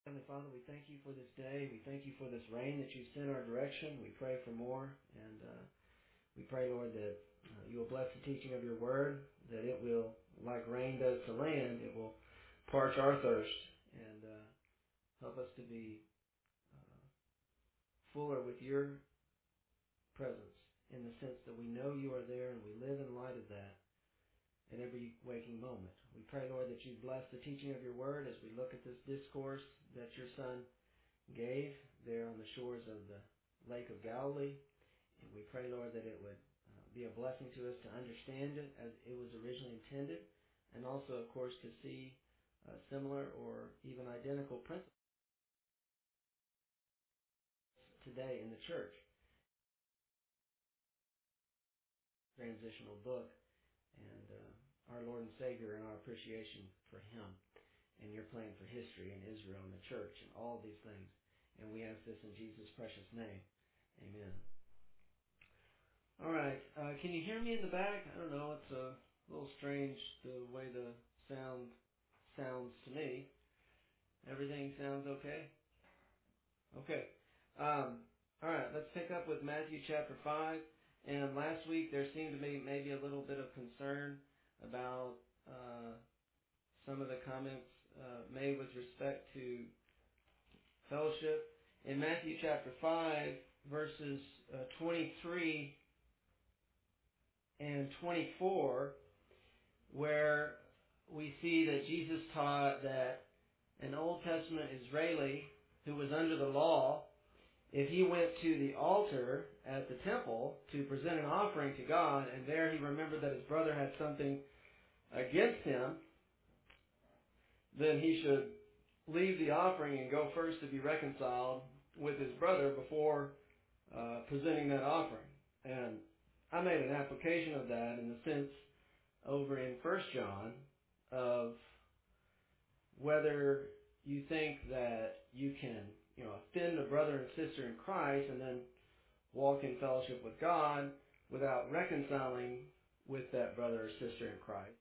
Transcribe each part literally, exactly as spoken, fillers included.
Heavenly Father, we thank you for this day. We thank you for this rain that you sent our direction. We pray for more. And uh, we pray, Lord, that uh, you will bless the teaching of your word, that it will, like rain does to land, it will parch our thirst and uh, help us to be uh, fuller with your presence in the sense that we know you are there and we live in light of that in every waking moment. We pray, Lord, that you bless the teaching of your word as we look at this discourse that your Son gave there on the shores of the Lake of Galilee. And we pray, Lord, that it would uh, be a blessing to us to understand it as it was originally intended, and also, of course, to see uh, similar or even identical principles today in the church. Transitional book, and uh, our Lord and Savior, and our appreciation for Him and your plan for history and Israel and the church and all of these things. And we ask this in Jesus' precious name. Amen. All right. Uh, can you hear me in the back? I don't know. It's a little strange the way the sound sounds to me. Everything sounds okay? Okay. Um, all right. Let's pick up with Matthew chapter five. And last week there seemed to be maybe a little bit of concern about uh, some of the comments uh, made with respect to fellowship. In Matthew chapter five, verses uh, twenty-three and twenty-four, where we see that Jesus taught that an Old Testament Israeli who was under the law, if he went to the altar at the temple to present an offering to God, and there he remembered that his brother had something against him, then he should leave the offering and go first to be reconciled with his brother before uh, presenting that offering. And I made an application of that in the sense over in First John of whether you think that you can, you know, offend a brother and sister in Christ and then walk in fellowship with God without reconciling with that brother or sister in Christ.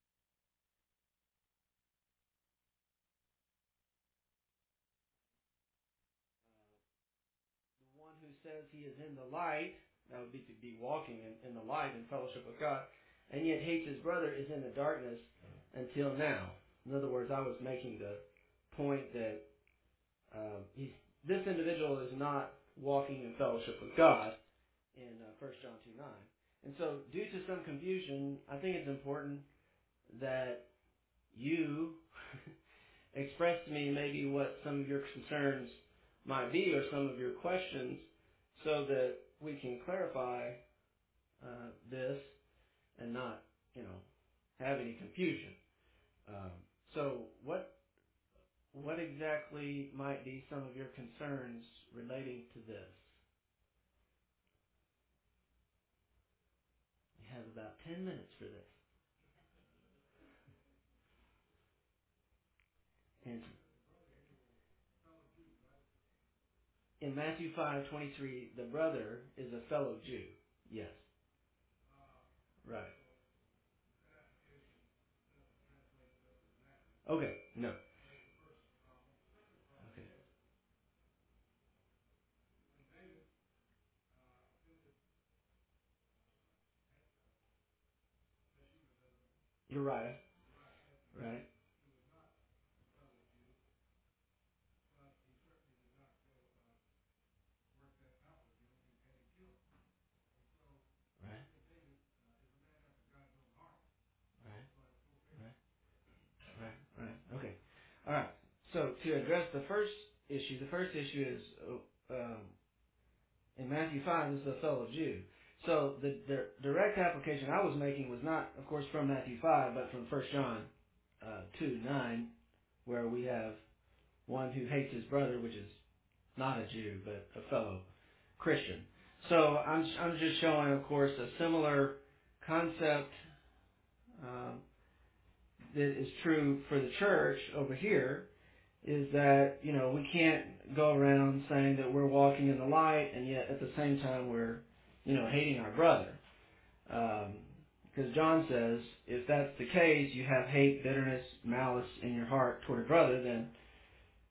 The one who says he is in the light, that would be to be walking in, in the light in fellowship with God, and yet hates his brother, is in the darkness until now. In other words, I was making the point that um, he's, this individual is not walking in fellowship with God in uh, First John two nine. And so, due to some confusion, I think it's important that you express to me maybe what some of your concerns might be or some of your questions so that we can clarify uh, this and not, you know, have any confusion. Um, so what what exactly might be some of your concerns relating to this? We have about ten minutes for this. And in Matthew five twenty-three, the brother is a fellow Jew. Yes. Right. Okay. No. Okay. Uriah. Right. Right. Right. Right. Right. Right. Okay. All right. So to address the first issue, the first issue is uh, um, in Matthew five, this is a fellow Jew. So the, the direct application I was making was not, of course, from Matthew five, but from First John uh, two nine, where we have one who hates his brother, which is not a Jew, but a fellow Christian. So I'm I'm just showing, of course, a similar concept um, that is true for the church over here, is that, you know, we can't go around saying that we're walking in the light and yet at the same time we're, you know, hating our brother. Um, because John says, if that's the case, you have hate, bitterness, malice in your heart toward a brother, then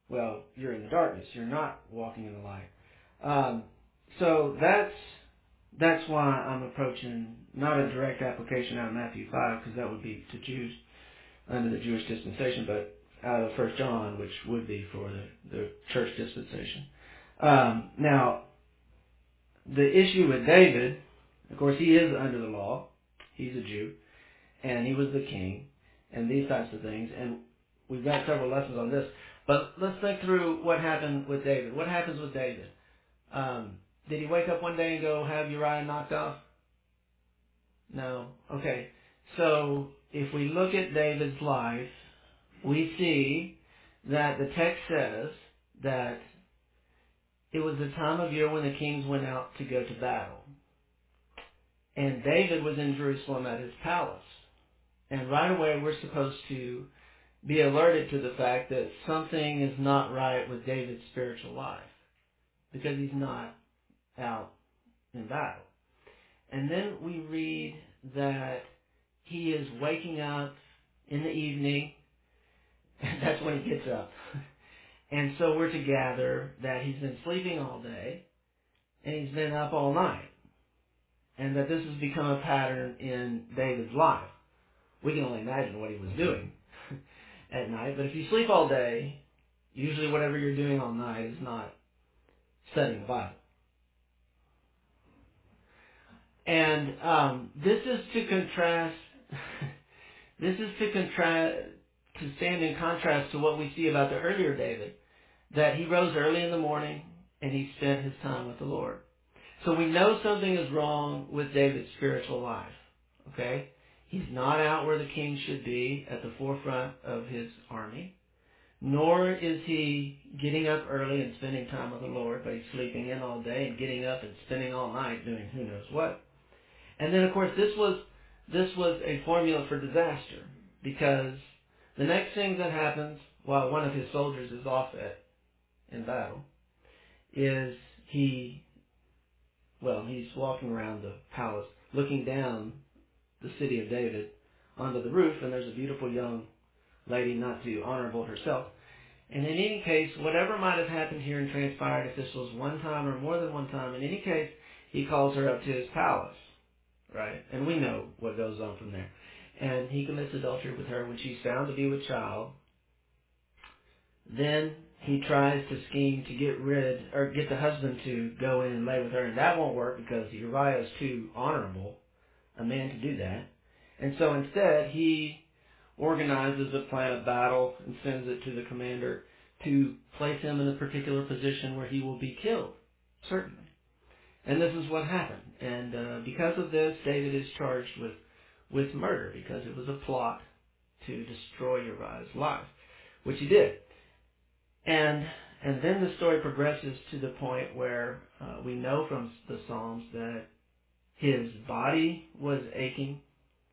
well, you're in the darkness. You're not walking in the light. Um, so that's that's why I'm approaching not a direct application out of Matthew five, because that would be to Jews under the Jewish dispensation, but out of First John, which would be for the, the church dispensation. Um, now, the issue with David, of course, he is under the law. He's a Jew, and he was the king, and these types of things. And we've got several lessons on this. But let's think through what happened with David. What happens with David? Um, did he wake up one day and go have Uriah knocked off? No. Okay. So if we look at David's life, we see that the text says that it was the time of year when the kings went out to go to battle. And David was in Jerusalem at his palace. And right away we're supposed to be alerted to the fact that something is not right with David's spiritual life, because he's not out in battle. And then we read that he is waking up in the evening, and that's when he gets up. And so we're to gather that he's been sleeping all day, and he's been up all night, and that this has become a pattern in David's life. We can only imagine what he was doing at night, but if you sleep all day, usually whatever you're doing all night is not studying the Bible. And um, this is to contrast, this is to contrast, to stand in contrast to what we see about the earlier David, that he rose early in the morning and he spent his time with the Lord. So we know something is wrong with David's spiritual life. Okay? He's not out where the king should be at the forefront of his army, nor is he getting up early and spending time with the Lord, but he's sleeping in all day and getting up and spending all night doing who knows what. And then, of course, this was this was a formula for disaster, because the next thing that happens while one of his soldiers is off at, in battle is he, well, he's walking around the palace looking down the city of David onto the roof, and there's a beautiful young lady, not too honorable herself. And in any case, whatever might have happened here and transpired, if this was one time or more than one time, in any case, he calls her up to his palace, right? And we know what goes on from there. And he commits adultery with her when she's found to be with child. Then he tries to scheme to get rid, or get the husband to go in and lay with her, and that won't work because Uriah is too honorable a man to do that. And so instead, he organizes a plan of battle and sends it to the commander to place him in a particular position where he will be killed, certainly. And this is what happened. And uh, because of this, David is charged with, with murder, because it was a plot to destroy Uriah's life, which he did. And and then the story progresses to the point where uh, we know from the Psalms that his body was aching,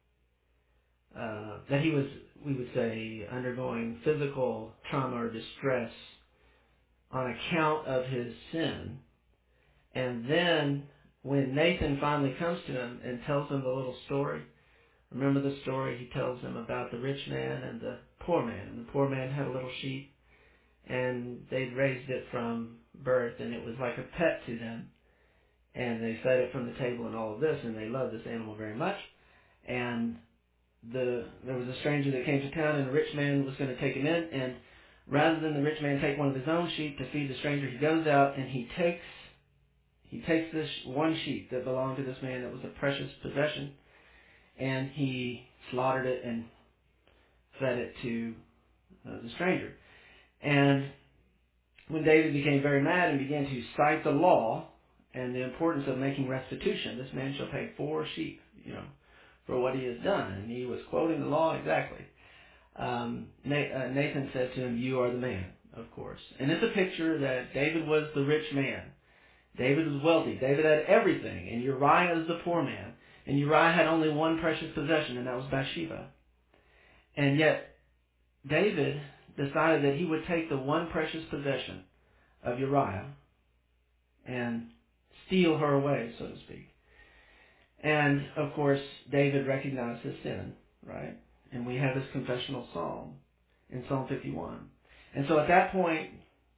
uh, that he was, we would say, undergoing physical trauma or distress on account of his sin. And then when Nathan finally comes to him and tells him the little story, remember the story he tells him about the rich man and the poor man. And the poor man had a little sheep, and they'd raised it from birth, and it was like a pet to them. And they fed it from the table and all of this, and they loved this animal very much. And the there was a stranger that came to town, and the rich man was going to take him in. And rather than the rich man take one of his own sheep to feed the stranger, he goes out and he takes he takes this one sheep that belonged to this man that was a precious possession, and he slaughtered it and fed it to uh, the stranger. And when David became very mad and began to cite the law and the importance of making restitution, this man shall pay four sheep, you know, for what he has done. And he was quoting the law exactly. Um, Nathan said to him, "You are the man," of course. And it's a picture that David was the rich man. David was wealthy. David had everything. And Uriah is the poor man. And Uriah had only one precious possession, and that was Bathsheba. And yet, David decided that he would take the one precious possession of Uriah and steal her away, so to speak. And, of course, David recognized his sin, right? And we have his confessional psalm in Psalm fifty-one. And so at that point,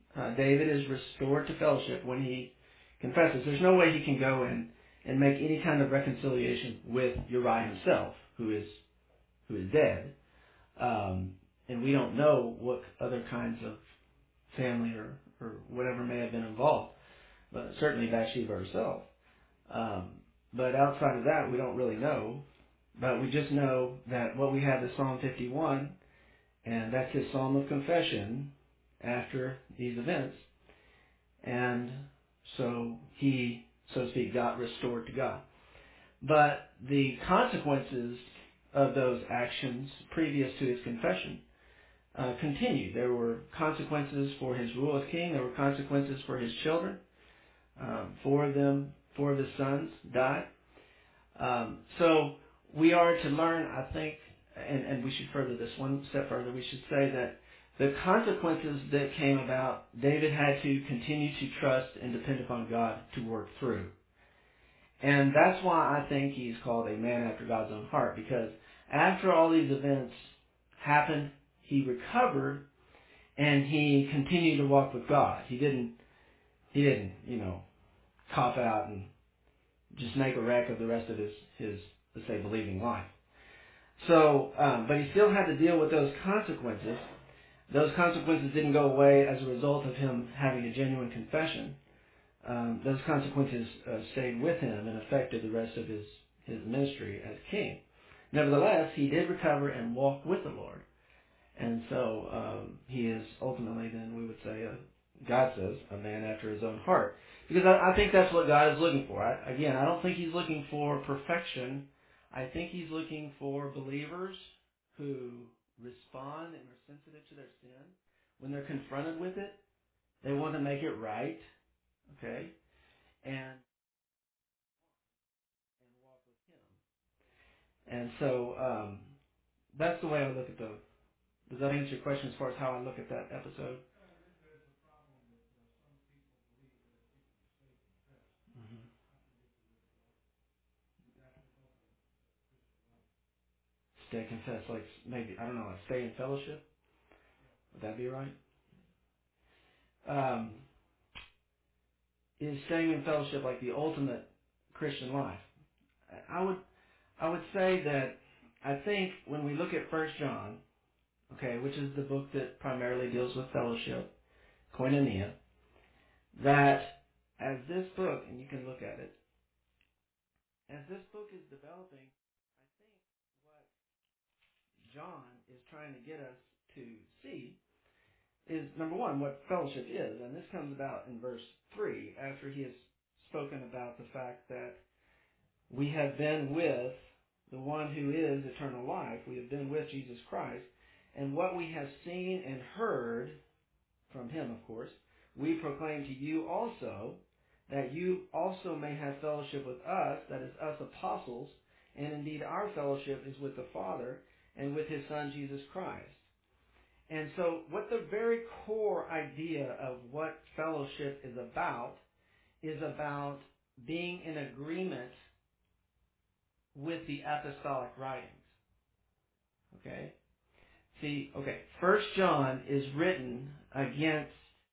uh, David is restored to fellowship when he confesses. There's no way he can go and, and make any kind of reconciliation with Uriah himself, who is who is dead. Um, and we don't know what other kinds of family or, or whatever may have been involved, but certainly Bathsheba herself. Um, but outside of that, we don't really know. But we just know that what we have is Psalm fifty-one, and that's his psalm of confession after these events. And so he, so to speak, got restored to God. But the consequences of those actions previous to his confession uh, continued. There were consequences for his rule as king. There were consequences for his children. Um, four of them, four of his sons died. Um, so we are to learn, I think, and, and we should further this one step further, we should say that the consequences that came about, David had to continue to trust and depend upon God to work through. And that's why I think he's called a man after God's own heart, because after all these events happened, he recovered and he continued to walk with God. He didn't, he didn't, you know, cop out and just make a wreck of the rest of his, his let's say, believing life. So, um, but he still had to deal with those consequences. Those consequences didn't go away as a result of him having a genuine confession. Um, those consequences uh, stayed with him and affected the rest of his, his ministry as king. Nevertheless, he did recover and walk with the Lord. And so um, he is ultimately, then we would say, uh, God says, a man after his own heart. Because I, I think that's what God is looking for. I, again, I don't think he's looking for perfection. I think he's looking for believers who respond and are sensitive to their sin. When they're confronted with it, they want to make it right, okay, and, and walk with him. And so um, that's the way I look at those. Does that answer your question as far as how I look at that episode? Mm-hmm. Stay confess, like maybe, I don't know, like stay in fellowship? Would that be right? Um, is staying in fellowship like the ultimate Christian life? I would, I would say that I think when we look at First John, okay, which is the book that primarily deals with fellowship, koinonia, that as this book, and you can look at it, as this book is developing, I think what John is trying to get us to see is, number one, what fellowship is. And this comes about in verse three, after he has spoken about the fact that we have been with the one who is eternal life. We have been with Jesus Christ. And what we have seen and heard from him, of course, we proclaim to you also, that you also may have fellowship with us, that is us apostles, and indeed our fellowship is with the Father and with his Son Jesus Christ. And so what the very core idea of what fellowship is about is about being in agreement with the apostolic writings. Okay? See, okay, First John is written against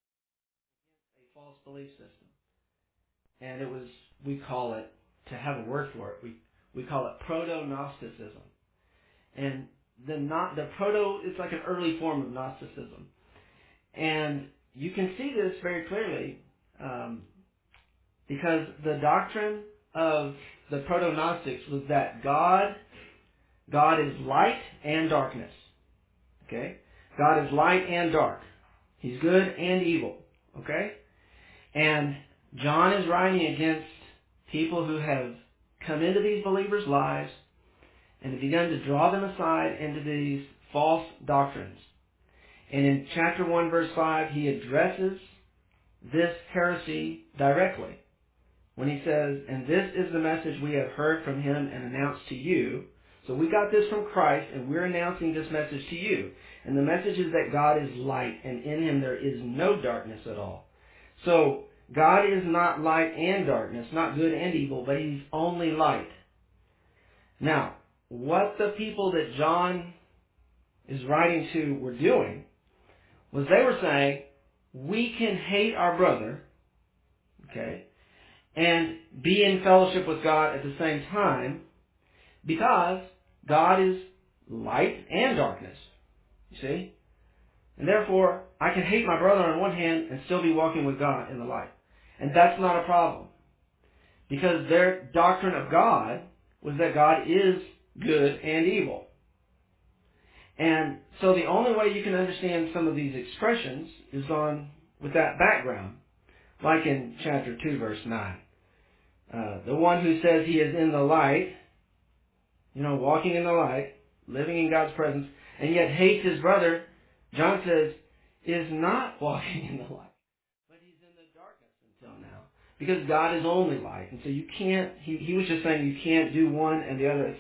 a false belief system. And it was, we call it, to have a word for it, we, we call it proto-Gnosticism. And the not, the proto is like an early form of Gnosticism. And you can see this very clearly um, because the doctrine of the proto-Gnostics was that God, God is light and darkness. Okay? God is light and dark. He's good and evil. Okay? And John is writing against people who have come into these believers' lives and have begun to draw them aside into these false doctrines. And in chapter one, verse five, he addresses this heresy directly when he says, and this is the message we have heard from him and announced to you. So we got this from Christ, and we're announcing this message to you. And the message is that God is light, and in him there is no darkness at all. So God is not light and darkness, not good and evil, but he's only light. Now, what the people that John is writing to were doing was they were saying, we can hate our brother, okay, and be in fellowship with God at the same time, because God is light and darkness, you see? And therefore, I can hate my brother on one hand and still be walking with God in the light. And that's not a problem, because their doctrine of God was that God is good and evil. And so the only way you can understand some of these expressions is on with that background, like in chapter two, verse nine. Uh, the one who says he is in the light, you know, walking in the light, living in God's presence, and yet hates his brother, John says, is not walking in the light, but he's in the darkness until now. Because God is only light. And so you can't, he, he was just saying you can't do one and the other.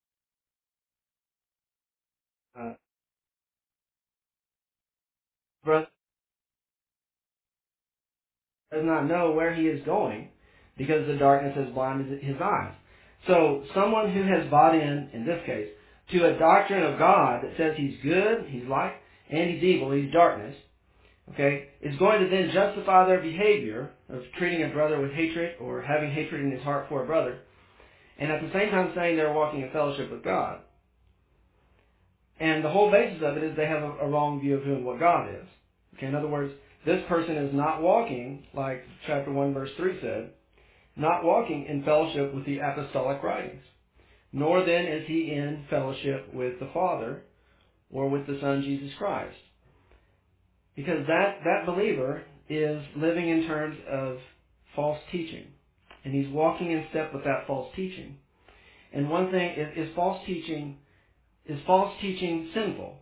Uh, brother does not know where he is going because the darkness has blinded his eyes. So someone who has bought in, in this case, to a doctrine of God that says he's good, he's light, and he's evil, he's darkness, okay, is going to then justify their behavior of treating a brother with hatred or having hatred in his heart for a brother, and at the same time saying they're walking in fellowship with God. And the whole basis of it is they have a, a wrong view of who and what God is. Okay, in other words, this person is not walking, like chapter one, verse three said, not walking in fellowship with the apostolic writings, nor then is he in fellowship with the Father or with the Son, Jesus Christ. Because that, that believer is living in terms of false teaching, and he's walking in step with that false teaching. And one thing is, is false teaching, is false teaching sinful?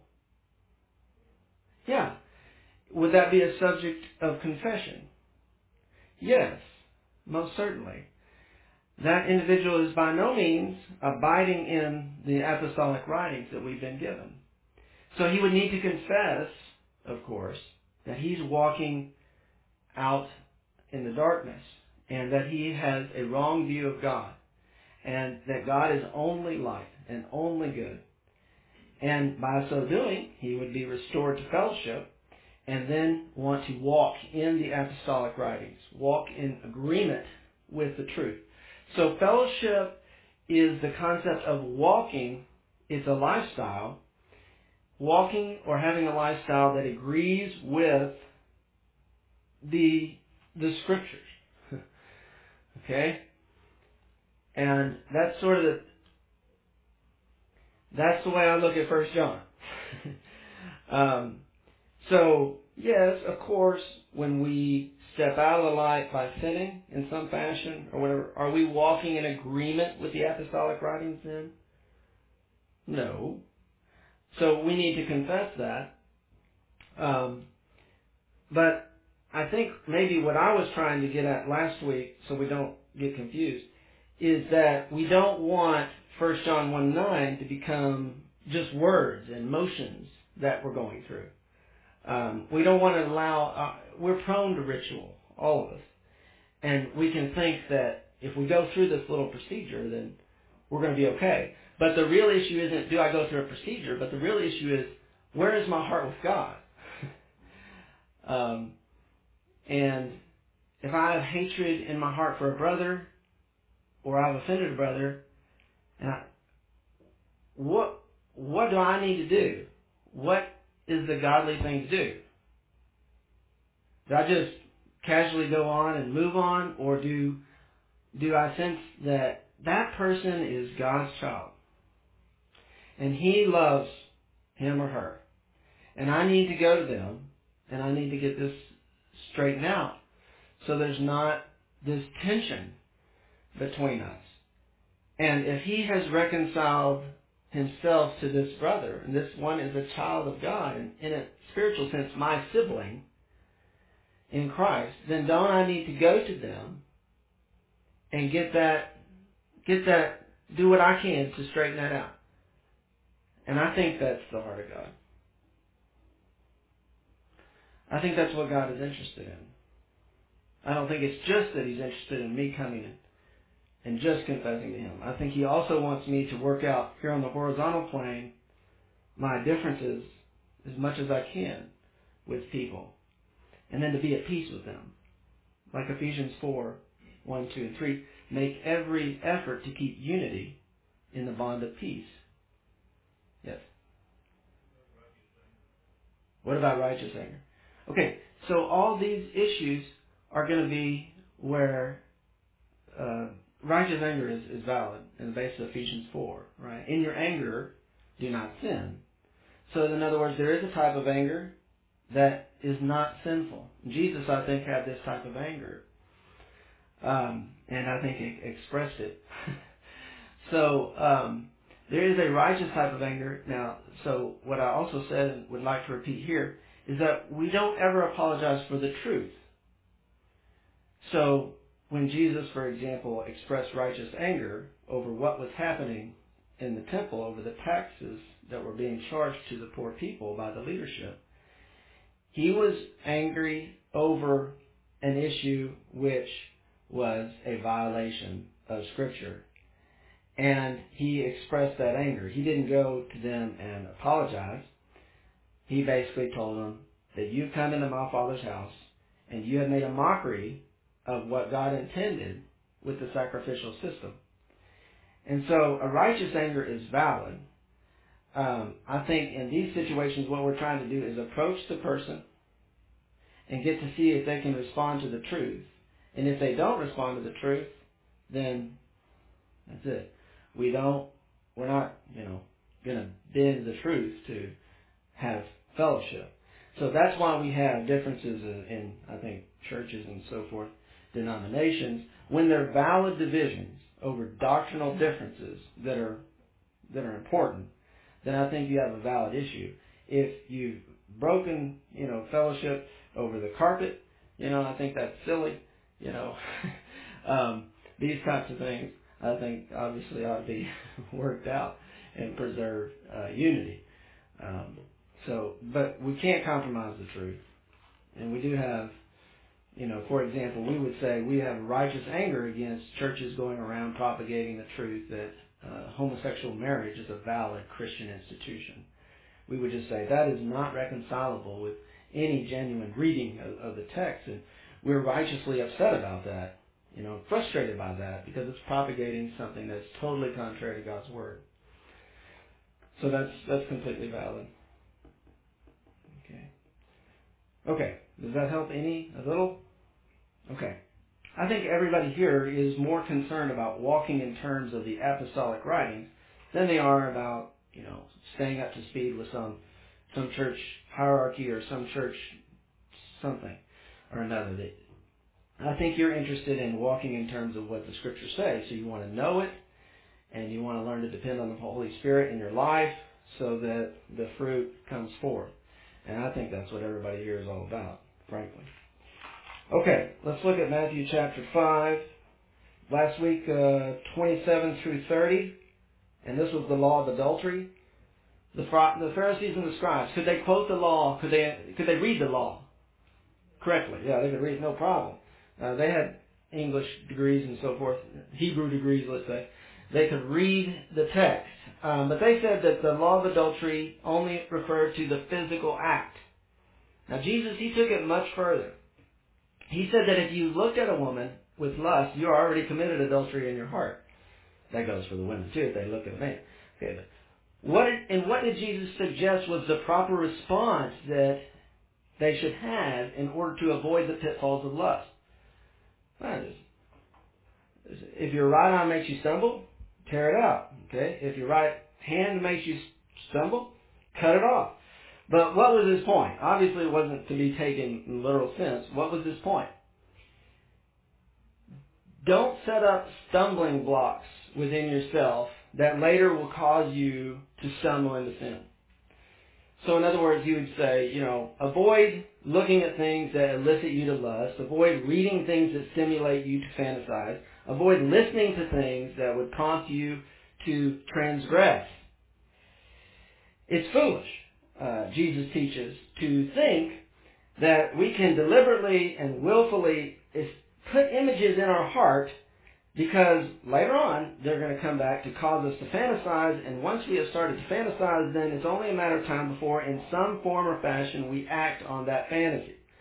Yeah. Would that be a subject of confession? Yes, most certainly. That individual is by no means abiding in the apostolic writings that we've been given. So he would need to confess, of course, that he's walking out in the darkness and that he has a wrong view of God and that God is only light and only good. And by so doing, he would be restored to fellowship and then want to walk in the apostolic writings, walk in agreement with the truth. So fellowship is the concept of walking. It's a lifestyle, walking or having a lifestyle that agrees with the the scriptures. Okay? And that's sort of the that's the way I look at First John. um, so yes, of course, when we step out of the light by sinning in some fashion or whatever, are we walking in agreement with the apostolic writings then? No. So we need to confess that. Um, but I think maybe what I was trying to get at last week, so we don't get confused, is that we don't want First John one nine to become just words and motions that we're going through. Um, we don't want to allow, uh, we're prone to ritual, all of us. And we can think that if we go through this little procedure, then we're going to be okay. But the real issue isn't, do I go through a procedure? But the real issue is, where is my heart with God? um, and if I have hatred in my heart for a brother, or I've offended a brother, and I, what what do I need to do? What is the godly thing to do? Do I just casually go on and move on, or do do I sense that that person is God's child, and He loves him or her, and I need to go to them, and I need to get this straightened out, so there's not this tension between us. And if he has reconciled himself to this brother, and this one is a child of God, and in a spiritual sense, my sibling in Christ, then don't I need to go to them and get that, get that, do what I can to straighten that out? And I think that's the heart of God. I think that's what God is interested in. I don't think it's just that He's interested in me coming in and just confessing to Him. I think He also wants me to work out here on the horizontal plane my differences as much as I can with people. and then to be at peace with them. Like Ephesians four, one, two, and three, make every effort to keep unity in the bond of peace. Yes. What about righteous anger? Okay, so all these issues are going to be where uh, righteous anger is, is valid in the basis of Ephesians four, right? In your anger, do not sin. So in other words, there is a type of anger that is not sinful. Jesus, I think, had this type of anger. Um, and I think he expressed it. so um, there is a righteous type of anger. Now, so what I also said and would like to repeat here is that we don't ever apologize for the truth. So when Jesus, for example, expressed righteous anger over what was happening in the temple, over the taxes that were being charged to the poor people by the leadership, he was angry over an issue which was a violation of Scripture. And he expressed that anger. He didn't go to them and apologize. He basically told them that you've come into my Father's house and you have made a mockery of what God intended with the sacrificial system. And so a righteous anger is valid. Um, I think in these situations what we're trying to do is approach the person and get to see if they can respond to the truth. And if they don't respond to the truth, then that's it. We don't, we're not, you know, going to bend the truth to have fellowship. So that's why we have differences in, in, I think, churches and so forth, denominations, when they're valid divisions over doctrinal differences that are that are important, then I think you have a valid issue. If you've broken, you know, fellowship over the carpet, you know, I think that's silly. You know, um, these types of things, I think, obviously ought to be worked out and preserve uh, unity. Um, so, but we can't compromise the truth. And we do have, you know, for example, we would say we have righteous anger against churches going around propagating the truth that uh, homosexual marriage is a valid Christian institution. We would just say that is not reconcilable with any genuine reading of, of the text, and we're righteously upset about that, you know, frustrated by that, because it's propagating something that's totally contrary to God's Word. So that's that's completely valid. Okay. Okay. Does that help any? A little? Okay. I think everybody here is more concerned about walking in terms of the apostolic writings than they are about, you know, staying up to speed with some some church hierarchy or some church something or another. I think you're interested in walking in terms of what the Scriptures say. So you want to know it, and you want to learn to depend on the Holy Spirit in your life so that the fruit comes forth. And I think that's what everybody here is all about, frankly. Okay, let's look at Matthew chapter five. Last week, uh, twenty-seven through thirty, and this was the law of adultery. The, the Pharisees and the scribes, could they quote the law? Could they could they read the law correctly? Yeah, they could read, no problem. Uh, they had English degrees and so forth, Hebrew degrees, let's say. They could read the text. Um, but they said that the law of adultery only referred to the physical act. Now Jesus, he took it much further. He said that if you looked at a woman with lust, you already committed adultery in your heart. That goes for the women too, if they look at a man. Okay, but what did, and what did Jesus suggest was the proper response that they should have in order to avoid the pitfalls of lust? Well, if your right arm makes you stumble, tear it out. Okay, if your right hand makes you stumble, cut it off. But what was his point? Obviously, it wasn't to be taken in literal sense. What was his point? Don't set up stumbling blocks within yourself that later will cause you to stumble into sin. So in other words, you would say, you know, avoid looking at things that elicit you to lust. Avoid reading things that stimulate you to fantasize. Avoid listening to things that would prompt you to transgress. It's foolish, uh, Jesus teaches, to think that we can deliberately and willfully put images in our heart, because later on they're going to come back to cause us to fantasize, and once we have started to fantasize, then it's only a matter of time before in some form or fashion we act on that fantasy.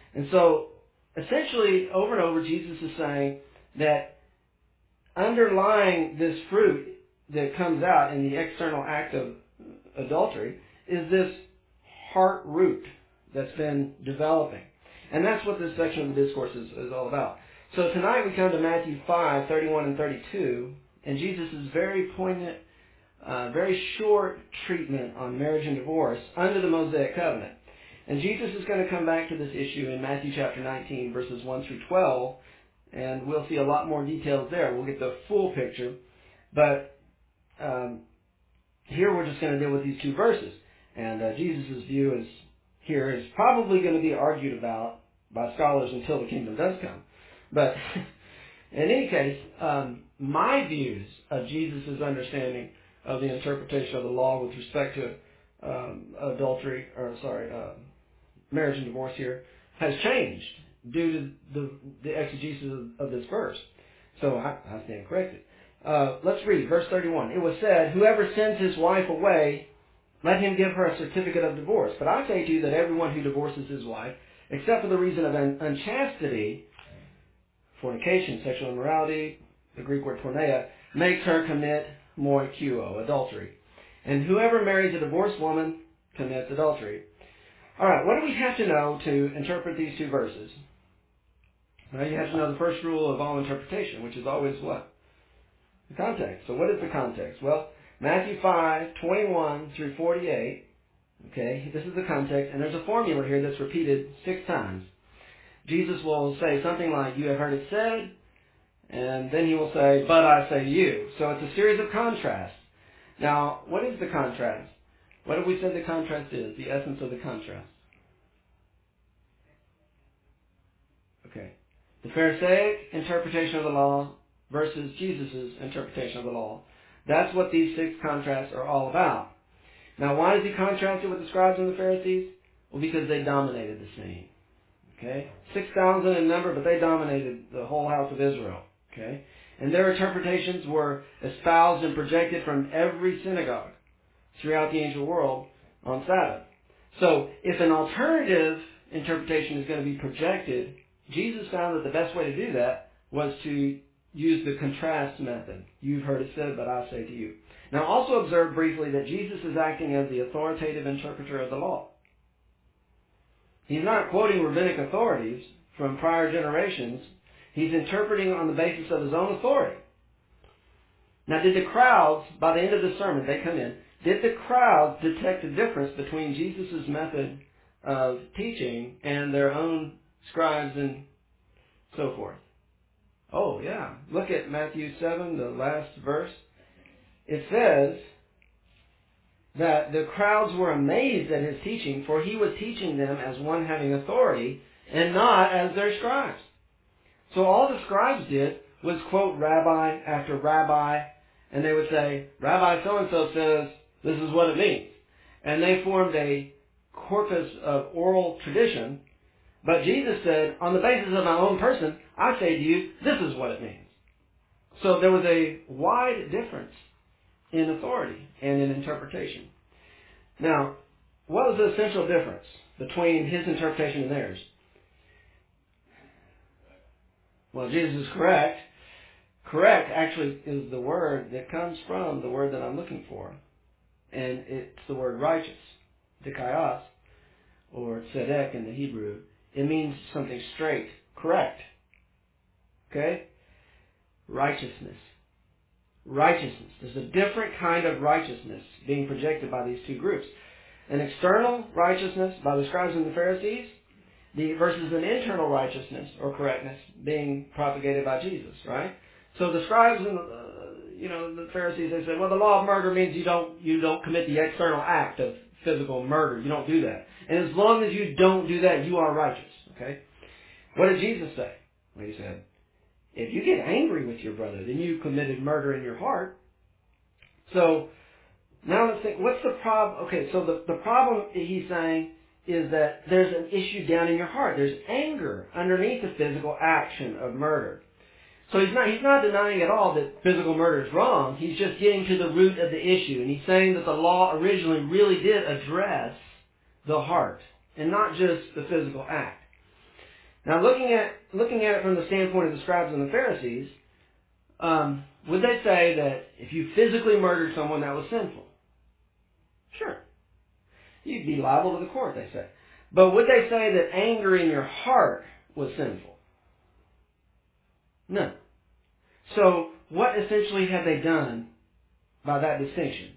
And so, essentially, over and over, Jesus is saying that underlying this fruit that comes out in the external act of adultery is this heart root that's been developing. And that's what this section of the discourse is, is all about. So tonight we come to Matthew five, thirty-one and thirty-two, and Jesus' very poignant, uh, very short treatment on marriage and divorce under the Mosaic covenant. And Jesus is going to come back to this issue in Matthew chapter nineteen, verses one through twelve, and we'll see a lot more details there. We'll get the full picture. But um, here we're just going to deal with these two verses. And uh, Jesus' view is here is probably going to be argued about by scholars until the kingdom does come. But in any case, um, my views of Jesus' understanding of the interpretation of the law with respect to um, adultery, or sorry, uh, marriage and divorce here, has changed due to the, the exegesis of, of this verse. So I, I stand corrected. Uh, let's read verse thirty-one. It was said, "Whoever sends his wife away, let him give her a certificate of divorce. But I say to you that everyone who divorces his wife, except for the reason of un- unchastity," fornication, sexual immorality, the Greek word porneia, "makes her commit moicheuo," adultery. And whoever marries a divorced woman commits adultery. All right, what do we have to know to interpret these two verses? Well, you have to know the first rule of all interpretation, which is always what? The context. So what is the context? Well, Matthew five, twenty-one through forty-eight, okay, this is the context, and there's a formula here that's repeated six times. Jesus will say something like, "You have heard it said," and then he will say, "But I say to you." So it's a series of contrasts. Now, what is the contrast? What have we said the contrast is? The essence of the contrast. Okay. The Pharisaic interpretation of the law versus Jesus' interpretation of the law. That's what these six contrasts are all about. Now, why does he contrast it with the scribes and the Pharisees? Well, because they dominated the scene. Okay? six thousand in number, but they dominated the whole house of Israel. Okay? And their interpretations were espoused and projected from every synagogue throughout the ancient world on Sabbath. So, if an alternative interpretation is going to be projected, Jesus found that the best way to do that was to use the contrast method. You've heard it said, but I say to you. Now, also observe briefly that Jesus is acting as the authoritative interpreter of the law. He's not quoting rabbinic authorities from prior generations. He's interpreting on the basis of his own authority. Now, did the crowds, by the end of the sermon, they come in, did the crowds detect a difference between Jesus' method of teaching and their own scribes and so forth? Oh, yeah. Look at Matthew seven, the last verse. It says that the crowds were amazed at his teaching, for he was teaching them as one having authority and not as their scribes. So all the scribes did was quote rabbi after rabbi, and they would say, "Rabbi so-and-so says this is what it means." And they formed a corpus of oral tradition. But Jesus said, on the basis of my own person, I say to you, this is what it means. So there was a wide difference in authority and in interpretation. Now, what was the essential difference between his interpretation and theirs? Well, Jesus is correct. Correct actually is the word that comes from the word that I'm looking for. And it's the word righteous, dikaios, or tzedek in the Hebrew. It means something straight, correct. Okay? Righteousness. Righteousness. There's a different kind of righteousness being projected by these two groups. An external righteousness by the scribes and the Pharisees, the, versus an internal righteousness or correctness being propagated by Jesus, right? So the scribes and uh, you know the Pharisees, they said, well, the law of murder means you don't you don't commit the external act of physical murder. You don't do that. And as long as you don't do that, you are righteous. Okay? What did Jesus say? Well, he said, if you get angry with your brother, then you committed murder in your heart. So now let's think, what's the problem? Okay, so the, the problem he's saying is that there's an issue down in your heart. There's anger underneath the physical action of murder. So he's not he's not denying at all that physical murder is wrong. He's just getting to the root of the issue. And he's saying that the law originally really did address the heart and not just the physical act. Now, looking at looking at it from the standpoint of the scribes and the Pharisees, um, would they say that if you physically murdered someone, that was sinful? Sure. You'd be liable to the court, they say. But would they say that anger in your heart was sinful? No. So, what essentially have they done by that distinction?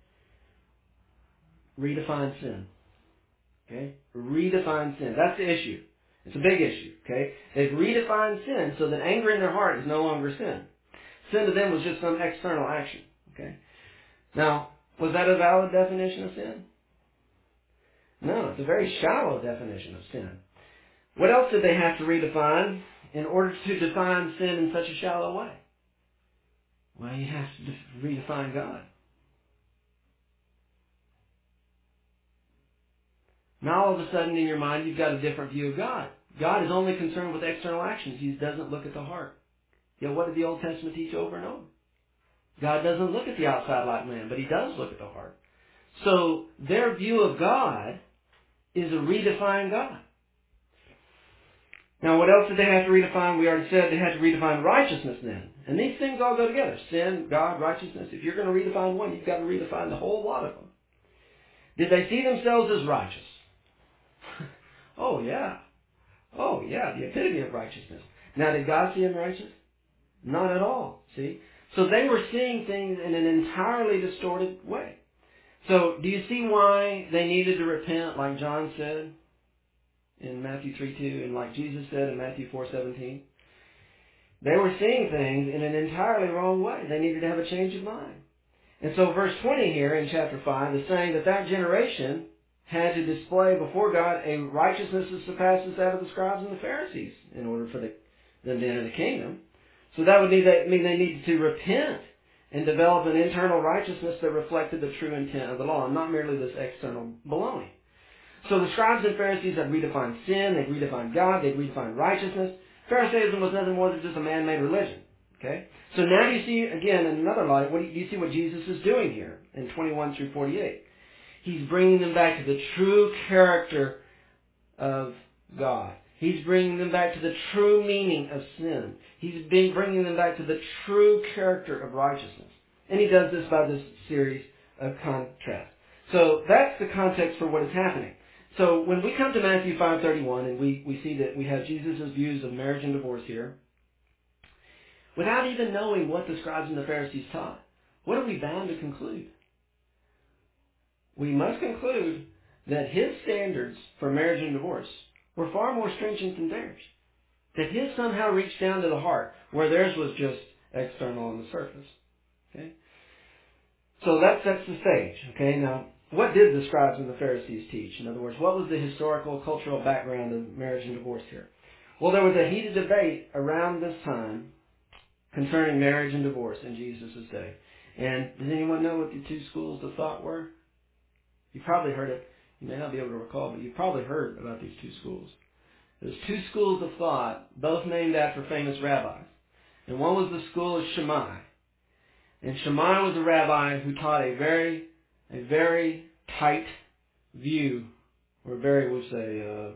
Redefine sin. Okay? Redefine sin. That's the issue. It's a big issue. Okay? They've redefined sin so that anger in their heart is no longer sin. Sin to them was just some external action. Okay? Now, was that a valid definition of sin? No, it's a very shallow definition of sin. What else did they have to redefine in order to define sin in such a shallow way? Well, you have to de- redefine God. Now all of a sudden in your mind you've got a different view of God. God is only concerned with external actions. He doesn't look at the heart. Yet what did the Old Testament teach over and over? God doesn't look at the outside like man, but He does look at the heart. So their view of God is a redefined God. Now what else did they have to redefine? We already said they had to redefine righteousness then. And these things all go together. Sin, God, righteousness. If you're going to redefine one, you've got to redefine the whole lot of them. Did they see themselves as righteous? Oh, yeah. Oh, yeah, the epitome of righteousness. Now, did God see them righteous? Not at all, see? So they were seeing things in an entirely distorted way. So, do you see why they needed to repent, like John said in Matthew three two, and like Jesus said in Matthew four seventeen? They were seeing things in an entirely wrong way. They needed to have a change of mind. And so verse twenty here in chapter five is saying that that generation had to display before God a righteousness that surpasses that of the scribes and the Pharisees in order for the, them to enter the kingdom. So that would mean they, mean they needed to repent and develop an internal righteousness that reflected the true intent of the law, and not merely this external baloney. So the scribes and Pharisees had redefined sin, they'd redefined God, they'd redefined righteousness. Pharisaism was nothing more than just a man-made religion. Okay? So now you see, again, in another light, what do you, you see what Jesus is doing here in twenty-one through forty-eight. He's bringing them back to the true character of God. He's bringing them back to the true meaning of sin. He's been bringing them back to the true character of righteousness. And He does this by this series of contrasts. So that's the context for what is happening. So when we come to Matthew five thirty-one and we, we see that we have Jesus' views of marriage and divorce here, without even knowing what the scribes and the Pharisees taught, what are we bound to conclude? We must conclude that His standards for marriage and divorce were far more stringent than theirs. That His somehow reached down to the heart, where theirs was just external on the surface. Okay? So that sets the stage. Okay? Now, what did the scribes and the Pharisees teach? In other words, what was the historical, cultural background of marriage and divorce here? Well, there was a heated debate around this time concerning marriage and divorce in Jesus' day. And does anyone know what the two schools of thought were? You probably heard it. You may not be able to recall, but you've probably heard about these two schools. There's two schools of thought, both named after famous rabbis. And one was the school of Shammai. And Shammai was a rabbi who taught a very, a very tight view, or very, we'll say, uh,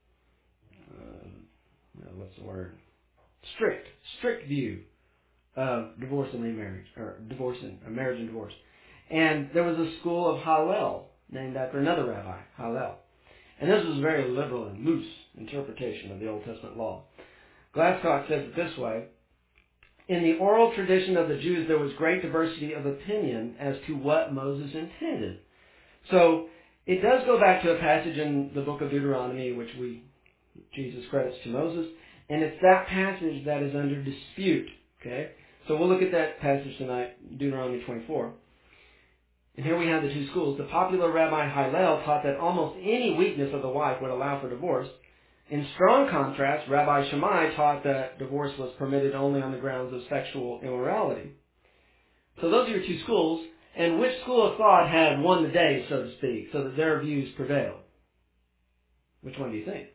uh, what's the word? Strict, strict view of divorce and remarriage, or divorce and uh, marriage and divorce. And there was a school of Hillel, named after another rabbi, Hillel. And this was a very liberal and loose interpretation of the Old Testament law. Glasscock says it this way: in the oral tradition of the Jews, there was great diversity of opinion as to what Moses intended. So it does go back to a passage in the book of Deuteronomy, which we Jesus credits to Moses, and it's that passage that is under dispute. Okay, so we'll look at that passage tonight, Deuteronomy twenty-four. And here we have the two schools. The popular Rabbi Hillel taught that almost any weakness of the wife would allow for divorce. In strong contrast, Rabbi Shammai taught that divorce was permitted only on the grounds of sexual immorality. So those are your two schools. And which school of thought had won the day, so to speak, so that their views prevailed? Which one do you think?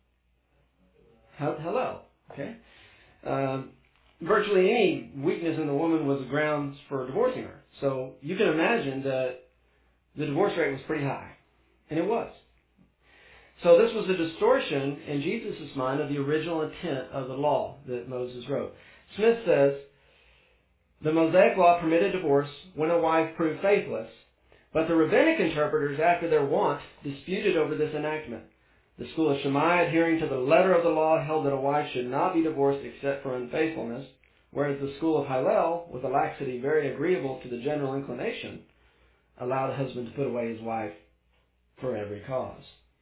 Hillel. Okay. Um, virtually any weakness in the woman was grounds for divorcing her. So you can imagine that the divorce rate was pretty high. And it was. So this was a distortion in Jesus' mind of the original intent of the law that Moses wrote. Smith says, the Mosaic law permitted divorce when a wife proved faithless, but the rabbinic interpreters, after their wont, disputed over this enactment. The school of Shammai, adhering to the letter of the law, held that a wife should not be divorced except for unfaithfulness, whereas the school of Hillel, with a laxity very agreeable to the general inclination, allowed a husband to put away his wife for every cause.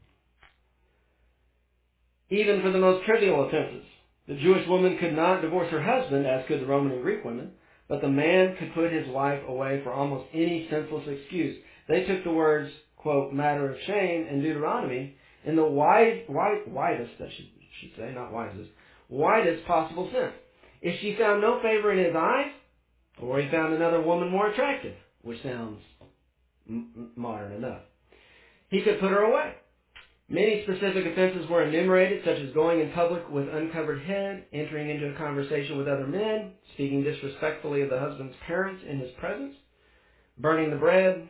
Even for the most trivial offenses, the Jewish woman could not divorce her husband, as could the Roman and Greek women, but the man could put his wife away for almost any senseless excuse. They took the words, quote, matter of shame in Deuteronomy in the wide, wide, widest, I should, should say, not wisest, widest possible sense. If she found no favor in his eyes, or he found another woman more attractive, which sounds m- modern enough, he could put her away. Many specific offenses were enumerated, such as going in public with uncovered head, entering into a conversation with other men, speaking disrespectfully of the husband's parents in his presence, burning the bread,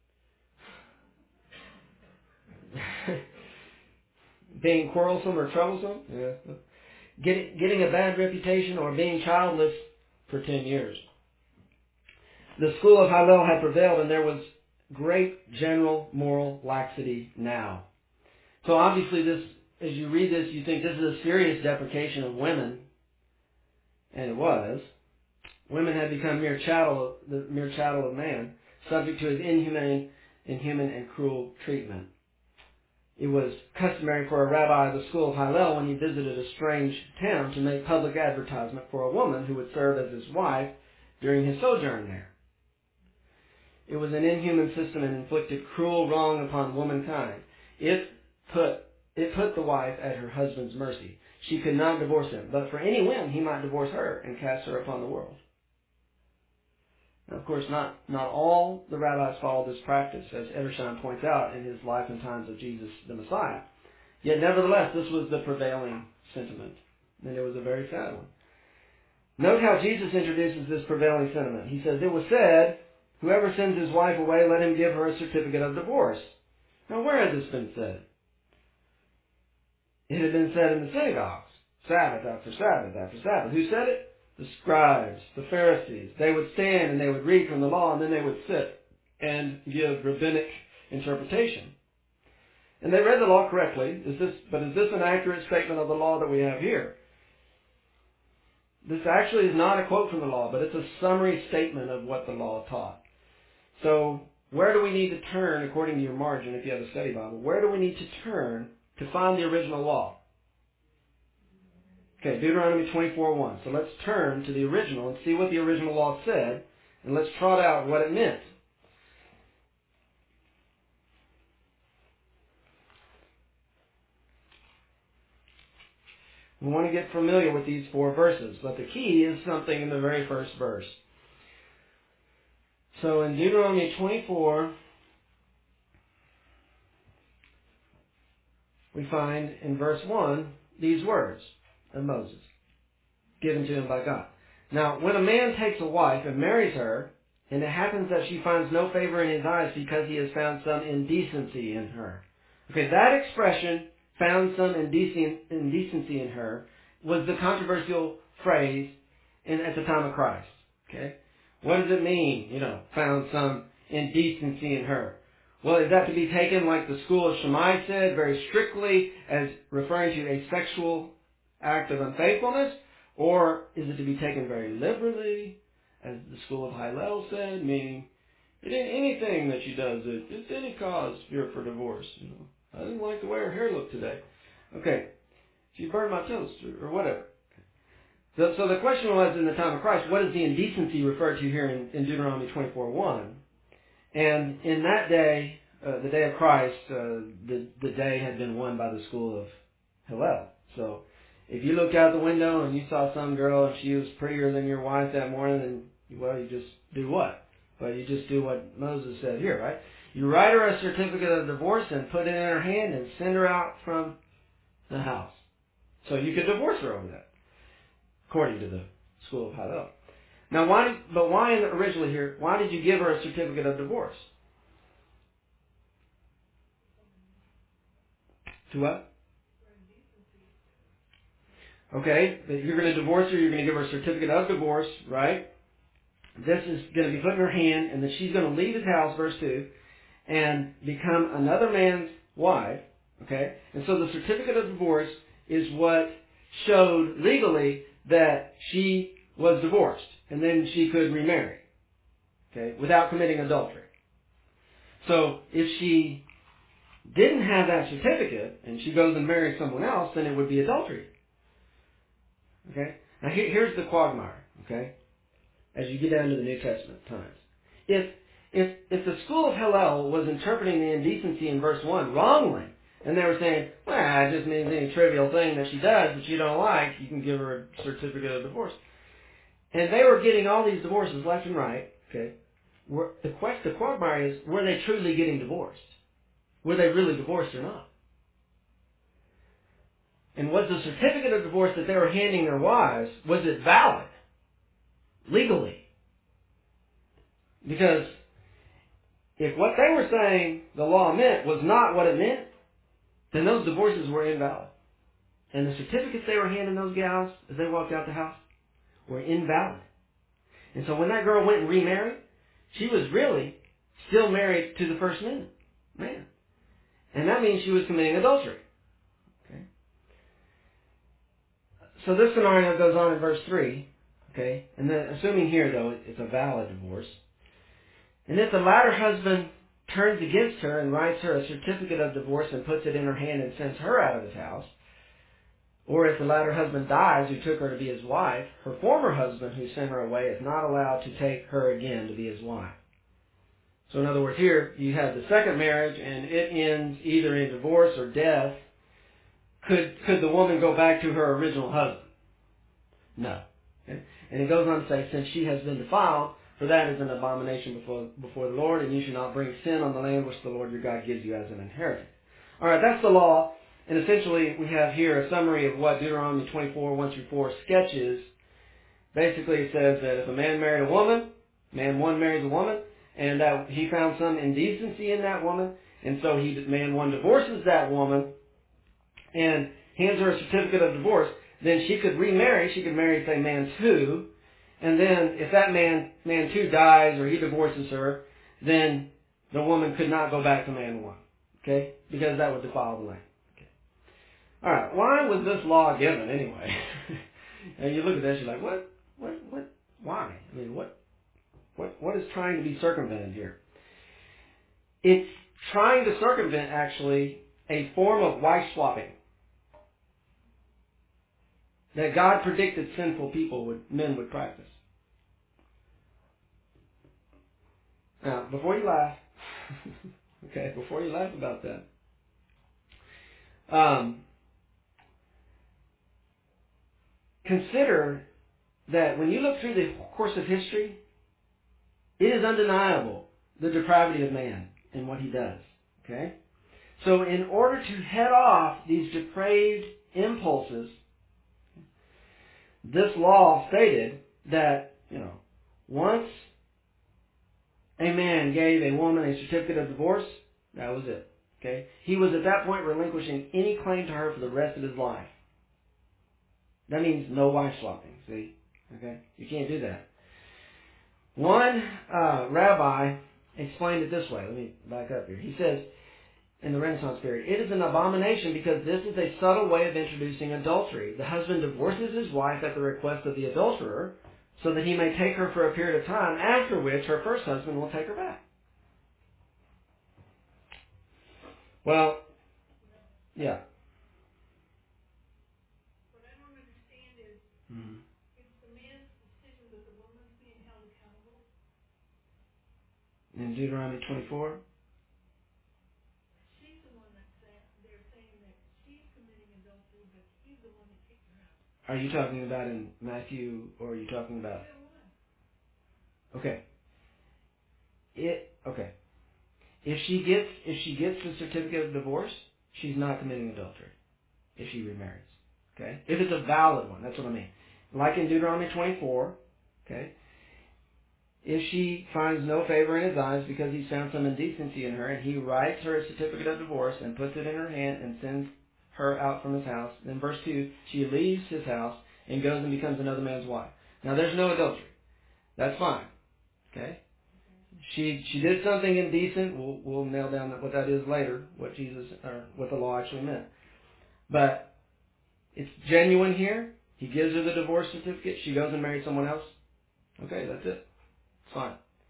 being quarrelsome or troublesome, yeah. Get, getting a bad reputation, or being childless for ten years. The school of Hillel had prevailed, and there was great general moral laxity now. So obviously this, as you read this, you think this is a serious deprecation of women, and it was. Women had become mere chattel, the mere chattel of man, subject to his inhumane, inhuman and cruel treatment. It was customary for a rabbi of the school of Hillel, when he visited a strange town, to make public advertisement for a woman who would serve as his wife during his sojourn there. It was an inhuman system and inflicted cruel wrong upon womankind. It put it put the wife at her husband's mercy. She could not divorce him, but for any whim he might divorce her and cast her upon the world. Now, of course, not, not all the rabbis followed this practice, as Edersheim points out in his Life and Times of Jesus the Messiah. Yet, nevertheless, this was the prevailing sentiment, and it was a very sad one. Note how Jesus introduces this prevailing sentiment. He says, it was said, whoever sends his wife away, let him give her a certificate of divorce. Now, where has this been said? It had been said in the synagogues, Sabbath after Sabbath after Sabbath. Who said it? The scribes, the Pharisees. They would stand and they would read from the law, and then they would sit and give rabbinic interpretation. And they read the law correctly. Is this, but is this an accurate statement of the law that we have here? This actually is not a quote from the law, but it's a summary statement of what the law taught. So where do we need to turn, according to your margin, if you have a study Bible, where do we need to turn to find the original law? Okay, Deuteronomy twenty-four one. So let's turn to the original and see what the original law said, and let's trot out what it meant. We want to get familiar with these four verses, but the key is something in the very first verse. So in Deuteronomy twenty-four, we find in verse one these words of Moses, given to him by God. Now, when a man takes a wife and marries her, and it happens that she finds no favor in his eyes because he has found some indecency in her. Okay, that expression, found some indecency in her, was the controversial phrase in, at the time of Christ. Okay, what does it mean, you know, found some indecency in her? Well, is that to be taken, like the school of Shammai said, very strictly as referring to a sexual act of unfaithfulness? Or is it to be taken very liberally, as the school of Hillel said, meaning anything that she does, it's any cause here for divorce? You know, I didn't like the way her hair looked today. Okay, she burned my toast, or, or whatever. So, so the question was, in the time of Christ, what is the indecency referred to here in, in Deuteronomy twenty-four one? And in that day, uh, the day of Christ, uh, the, the day had been won by the school of Hillel. So if you looked out the window and you saw some girl and she was prettier than your wife that morning, then, well, you just do what? Well, you just do what Moses said here, right? You write her a certificate of divorce and put it in her hand and send her out from the house. So you could divorce her over that, according to the school of Hillel. Now, why? Did, but why originally here? Why did you give her a certificate of divorce? To what? Okay, that you're going to divorce her, you're going to give her a certificate of divorce, right? This is going to be put in her hand, and then she's going to leave his house, verse two, and become another man's wife, okay? And so the certificate of divorce is what showed legally that she was divorced, and then she could remarry, okay, without committing adultery. So if she didn't have that certificate, and she goes and marries someone else, then it would be adultery. Okay? Now here, here's the quagmire, okay? As you get down to the New Testament times. If if if the school of Hillel was interpreting the indecency in verse one wrongly, and they were saying, well, it just means any trivial thing that she does that you don't like, you can give her a certificate of divorce. And they were getting all these divorces left and right, okay? Were, the question, the quagmire is, were they truly getting divorced? Were they really divorced or not? And was the certificate of divorce that they were handing their wives, was it valid? Legally? Because if what they were saying the law meant was not what it meant, then those divorces were invalid. And the certificates they were handing those gals as they walked out the house were invalid. And so when that girl went and remarried, she was really still married to the first man. man. And that means she was committing adultery. Okay. So this scenario goes on in verse three. Okay. And then assuming here, though, it's a valid divorce. And if the latter husband turns against her and writes her a certificate of divorce and puts it in her hand and sends her out of his house, or if the latter husband dies who took her to be his wife, her former husband who sent her away is not allowed to take her again to be his wife. So in other words, here you have the second marriage and it ends either in divorce or death. Could could the woman go back to her original husband? No. Okay? And it goes on to say, since she has been defiled, for that is an abomination before before the Lord, and you should not bring sin on the land which the Lord your God gives you as an inheritance. All right, that's the law. And essentially, we have here a summary of what Deuteronomy twenty-four, one through four sketches. Basically, it says that if a man married a woman, man one marries a woman, and that he found some indecency in that woman, and so he man one divorces that woman and hands her a certificate of divorce, then she could remarry. She could marry, say, man two, and then if that man, man two dies or he divorces her, then the woman could not go back to man one, okay? Because that would defile the land. Okay. All right, why was this law given anyway? And you look at this, you're like, what, what, what, why? I mean, what, what, what is trying to be circumvented here? It's trying to circumvent, actually, a form of wife swapping that God predicted sinful people would, men would practice. Now, before you laugh, okay, before you laugh about that, um, consider that when you look through the course of history, it is undeniable the depravity of man and what he does. Okay? So in order to head off these depraved impulses, this law stated that, you know, once a man gave a woman a certificate of divorce, that was it. Okay? He was at that point relinquishing any claim to her for the rest of his life. That means no wife swapping, see? Okay? You can't do that. One uh, rabbi explained it this way. Let me back up here. He says, in the Renaissance period, it is an abomination because this is a subtle way of introducing adultery. The husband divorces his wife at the request of the adulterer so that he may take her for a period of time, after which her first husband will take her back. Well, yeah. What I don't understand is, Mm-hmm. it's the man's decision that the woman's being held accountable. In Deuteronomy twenty-four? She's the one that's saying, they're saying that she's committing adultery, but he's the one that kicked her out. Are you talking about in Matthew, or are you talking about... Either one. Okay. It, okay. If she gets, if she gets the certificate of divorce, she's not committing adultery if she remarries. Okay? If it's a valid one, that's what I mean. Like in Deuteronomy twenty-four, okay? If she finds no favor in his eyes because he's found some indecency in her, and he writes her a certificate of divorce and puts it in her hand and sends her out from his house. Then verse two, she leaves his house and goes and becomes another man's wife. Now there's no adultery. That's fine. Okay? She she did something indecent. We'll we'll nail down what that is later, what Jesus or what the law actually meant. But it's genuine here. He gives her the divorce certificate. She goes and marries someone else. Okay, that's it. It's fine.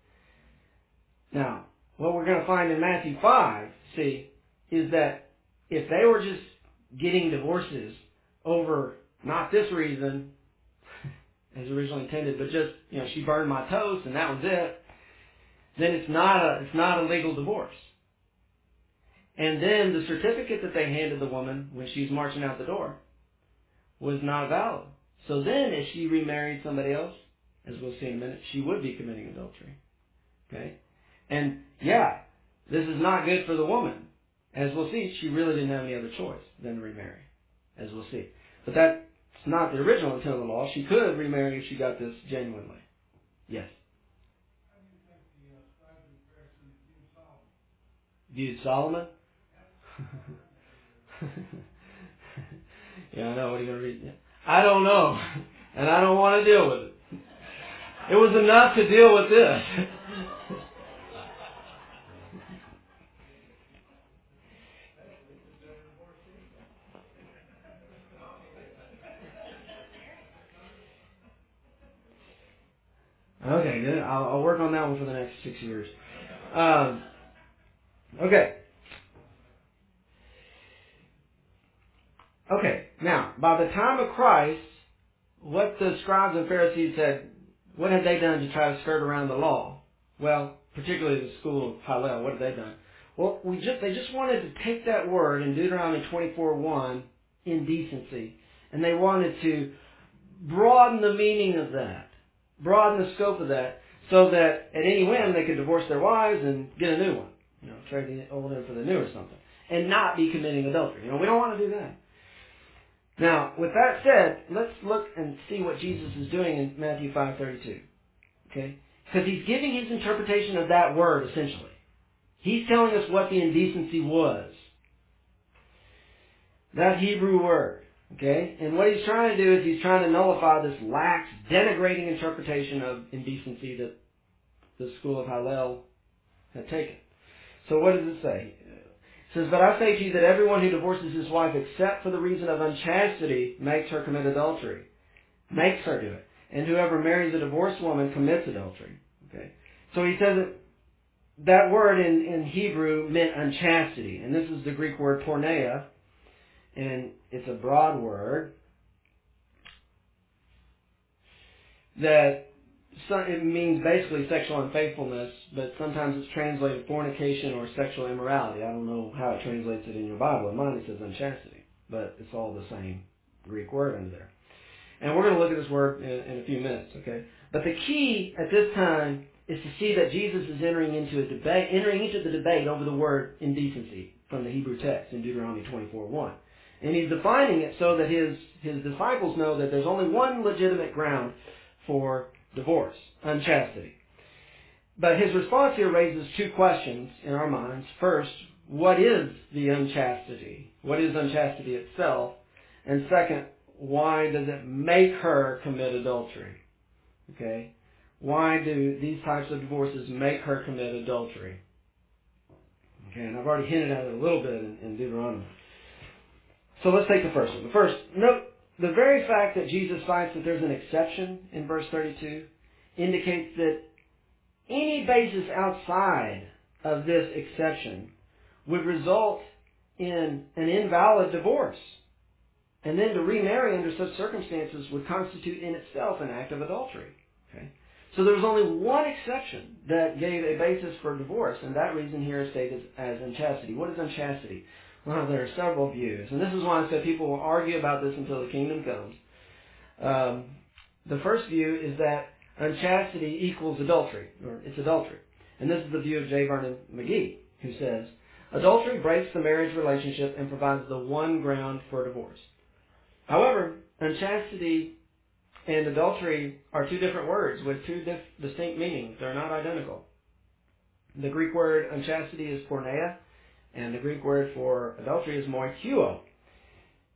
Now, what we're going to find in Matthew five, see, is that if they were just getting divorces over not this reason, as originally intended, but just, you know, she burned my toast and that was it, then it's not a it's not a legal divorce. And then the certificate that they handed the woman when she was marching out the door was not valid. So then if she remarried somebody else, as we'll see in a minute, she would be committing adultery. Okay? And yeah, this is not good for the woman. As we'll see, she really didn't have any other choice than to remarry, as we'll see. But that's not the original intent of the law. She could remarry if she got this genuinely. Yes? Viewed Solomon? Yeah, I know. What are you going to read? I don't know. And I don't want to deal with it. It was enough to deal with this. Okay, good. I'll, I'll work on that one for the next six years. Um, okay. Okay, now, by the time of Christ, what the scribes and Pharisees had, what had they done to try to skirt around the law? Well, particularly the school of Hillel, what had they done? Well, we just they just wanted to take that word in Deuteronomy twenty-four one, indecency, and they wanted to broaden the meaning of that, broaden the scope of that, so that at any whim they could divorce their wives and get a new one, you know, trade the old in for the new or something, and not be committing adultery. You know, we don't want to do that. Now, with that said, let's look and see what Jesus is doing in Matthew five thirty-two. Okay? Because he's giving his interpretation of that word, essentially. He's telling us what the indecency was. That Hebrew word. Okay? And what he's trying to do is he's trying to nullify this lax, denigrating interpretation of indecency that the school of Hillel had taken. So what does it say? It says, but I say to you that everyone who divorces his wife except for the reason of unchastity makes her commit adultery. Makes her do it. And whoever marries a divorced woman commits adultery. Okay. So he says that that word in, in Hebrew meant unchastity. And this is the Greek word porneia. And it's a broad word that it means basically sexual unfaithfulness, but sometimes it's translated fornication or sexual immorality. I don't know how it translates it in your Bible. In mine it says unchastity, but it's all the same Greek word under there. And we're going to look at this word in, in a few minutes, okay? But the key at this time is to see that Jesus is entering into a debate, entering into the debate over the word indecency from the Hebrew text in Deuteronomy twenty-four one. And he's defining it so that his, his disciples know that there's only one legitimate ground for divorce, unchastity. But his response here raises two questions in our minds. First, what is the unchastity? What is unchastity itself? And second, why does it make her commit adultery? Okay? Why do these types of divorces make her commit adultery? Okay, and I've already hinted at it a little bit in, in Deuteronomy. So let's take the first one. The first, note, the very fact that Jesus cites that there's an exception in verse thirty-two indicates that any basis outside of this exception would result in an invalid divorce. And then to remarry under such circumstances would constitute in itself an act of adultery. Okay? So there was only one exception that gave a basis for divorce, and that reason here is stated as unchastity. What is unchastity? Well, there are several views, and this is why I said people will argue about this until the kingdom comes. Um, the first view is that unchastity equals adultery, or it's adultery. And this is the view of J. Vernon McGee, who says, adultery breaks the marriage relationship and provides the one ground for divorce. However, unchastity and adultery are two different words with two dif- distinct meanings. They're not identical. The Greek word unchastity is porneia, and the Greek word for adultery is moicheuo.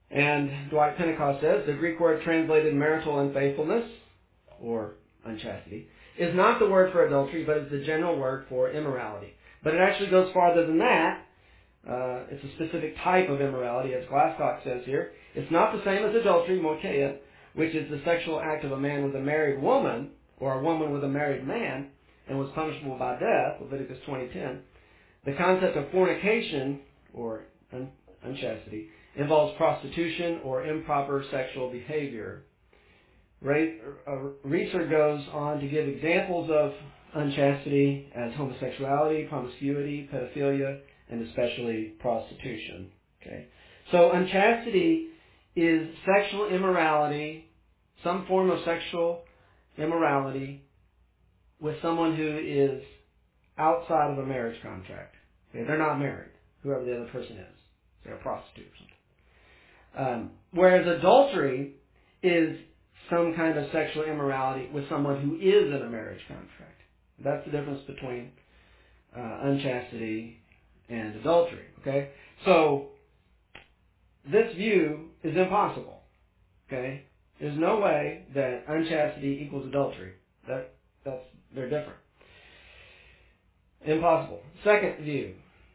And Dwight Pentecost says, the Greek word translated marital unfaithfulness, or unchastity, is not the word for adultery, but is the general word for immorality. But it actually goes farther than that. Uh, it's a specific type of immorality, as Glasscock says here. It's not the same as adultery, mokeia, which is the sexual act of a man with a married woman, or a woman with a married man, and was punishable by death, Leviticus twenty ten. The concept of fornication, or un- unchastity, involves prostitution or improper sexual behavior. Ray, uh, Reeser goes on to give examples of unchastity as homosexuality, promiscuity, pedophilia, and especially prostitution. Okay, so unchastity is sexual immorality, some form of sexual immorality with someone who is outside of a marriage contract. Okay, they're not married, whoever the other person is. They're a prostitute or something. Um, whereas adultery is some kind of sexual immorality with someone who is in a marriage contract. That's the difference between uh, unchastity and adultery. Okay, so this view is impossible. Okay, there's no way that unchastity equals adultery. That that's they're different. Impossible. Second view.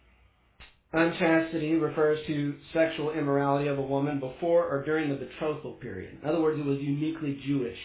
Unchastity refers to sexual immorality of a woman before or during the betrothal period. In other words, it was a uniquely Jewish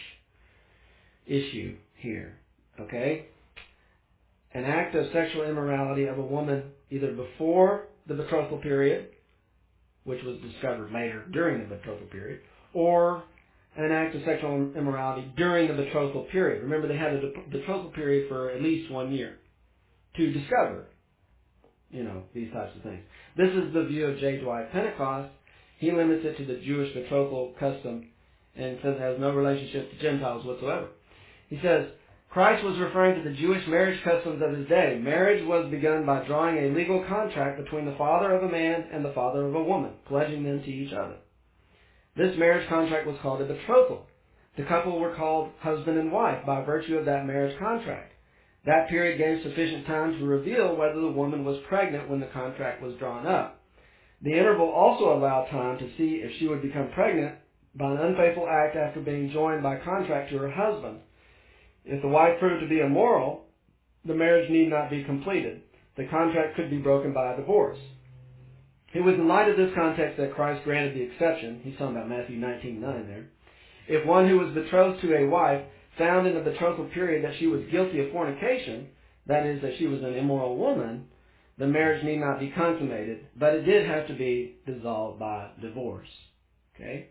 issue here. Okay? An act of sexual immorality of a woman either before the betrothal period, which was discovered later during the betrothal period, or an act of sexual immorality during the betrothal period. Remember, they had a betrothal period for at least one year to discover, you know, these types of things. This is the view of J. Dwight Pentecost. He limits it to the Jewish betrothal custom and says it has no relationship to Gentiles whatsoever. He says, Christ was referring to the Jewish marriage customs of his day. Marriage was begun by drawing a legal contract between the father of a man and the father of a woman, pledging them to each other. This marriage contract was called a betrothal. The couple were called husband and wife by virtue of that marriage contract. That period gave sufficient time to reveal whether the woman was pregnant when the contract was drawn up. The interval also allowed time to see if she would become pregnant by an unfaithful act after being joined by contract to her husband. If the wife proved to be immoral, the marriage need not be completed. The contract could be broken by a divorce. It was in light of this context that Christ granted the exception. He's talking about Matthew nineteen nine there. If one who was betrothed to a wife found in the betrothal period that she was guilty of fornication, that is, that she was an immoral woman, the marriage need not be consummated, but it did have to be dissolved by divorce. Okay?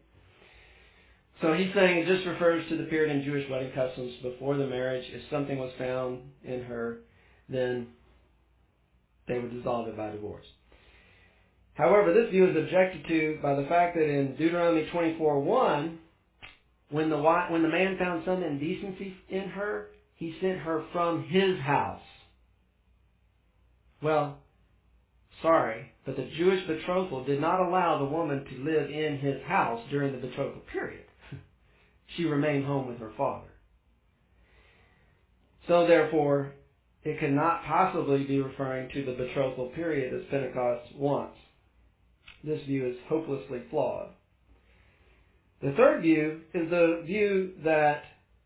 So he's saying it just refers to the period in Jewish wedding customs before the marriage. If something was found in her, then they would dissolve it by divorce. However, this view is objected to by the fact that in Deuteronomy twenty-four one, When the when the man found some indecency in her, he sent her from his house. Well, sorry, but the Jewish betrothal did not allow the woman to live in his house during the betrothal period. She remained home with her father. So therefore, it cannot possibly be referring to the betrothal period as Pentecost wants. This view is hopelessly flawed. The third view is the view that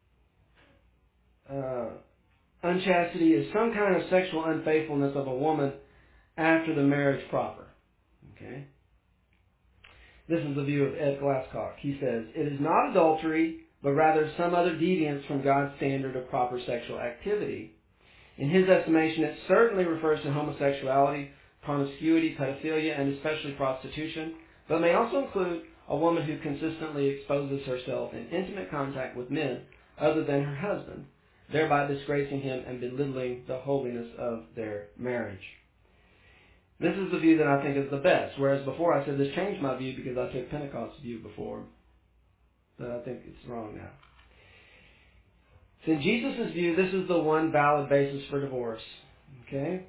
uh, unchastity is some kind of sexual unfaithfulness of a woman after the marriage proper. Okay? This is the view of Ed Glasscock. He says, it is not adultery, but rather some other deviance from God's standard of proper sexual activity. In his estimation, it certainly refers to homosexuality, promiscuity, pedophilia, and especially prostitution, but may also include a woman who consistently exposes herself in intimate contact with men other than her husband, thereby disgracing him and belittling the holiness of their marriage. This is the view that I think is the best, whereas before I said this changed my view because I took Pentecost's view before, but I think it's wrong now. So in Jesus' view, this is the one valid basis for divorce. Okay?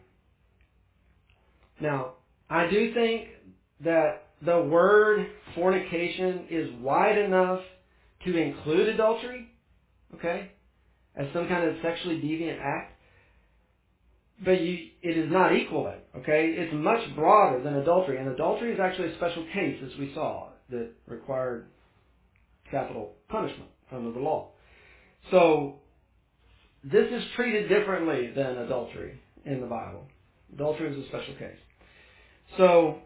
Now, I do think that the word fornication is wide enough to include adultery, okay, as some kind of sexually deviant act, but you, it is not equal it, okay? It's much broader than adultery, and adultery is actually a special case, as we saw. that required capital punishment under the law. So this is treated differently than adultery in the Bible. Adultery is a special case. So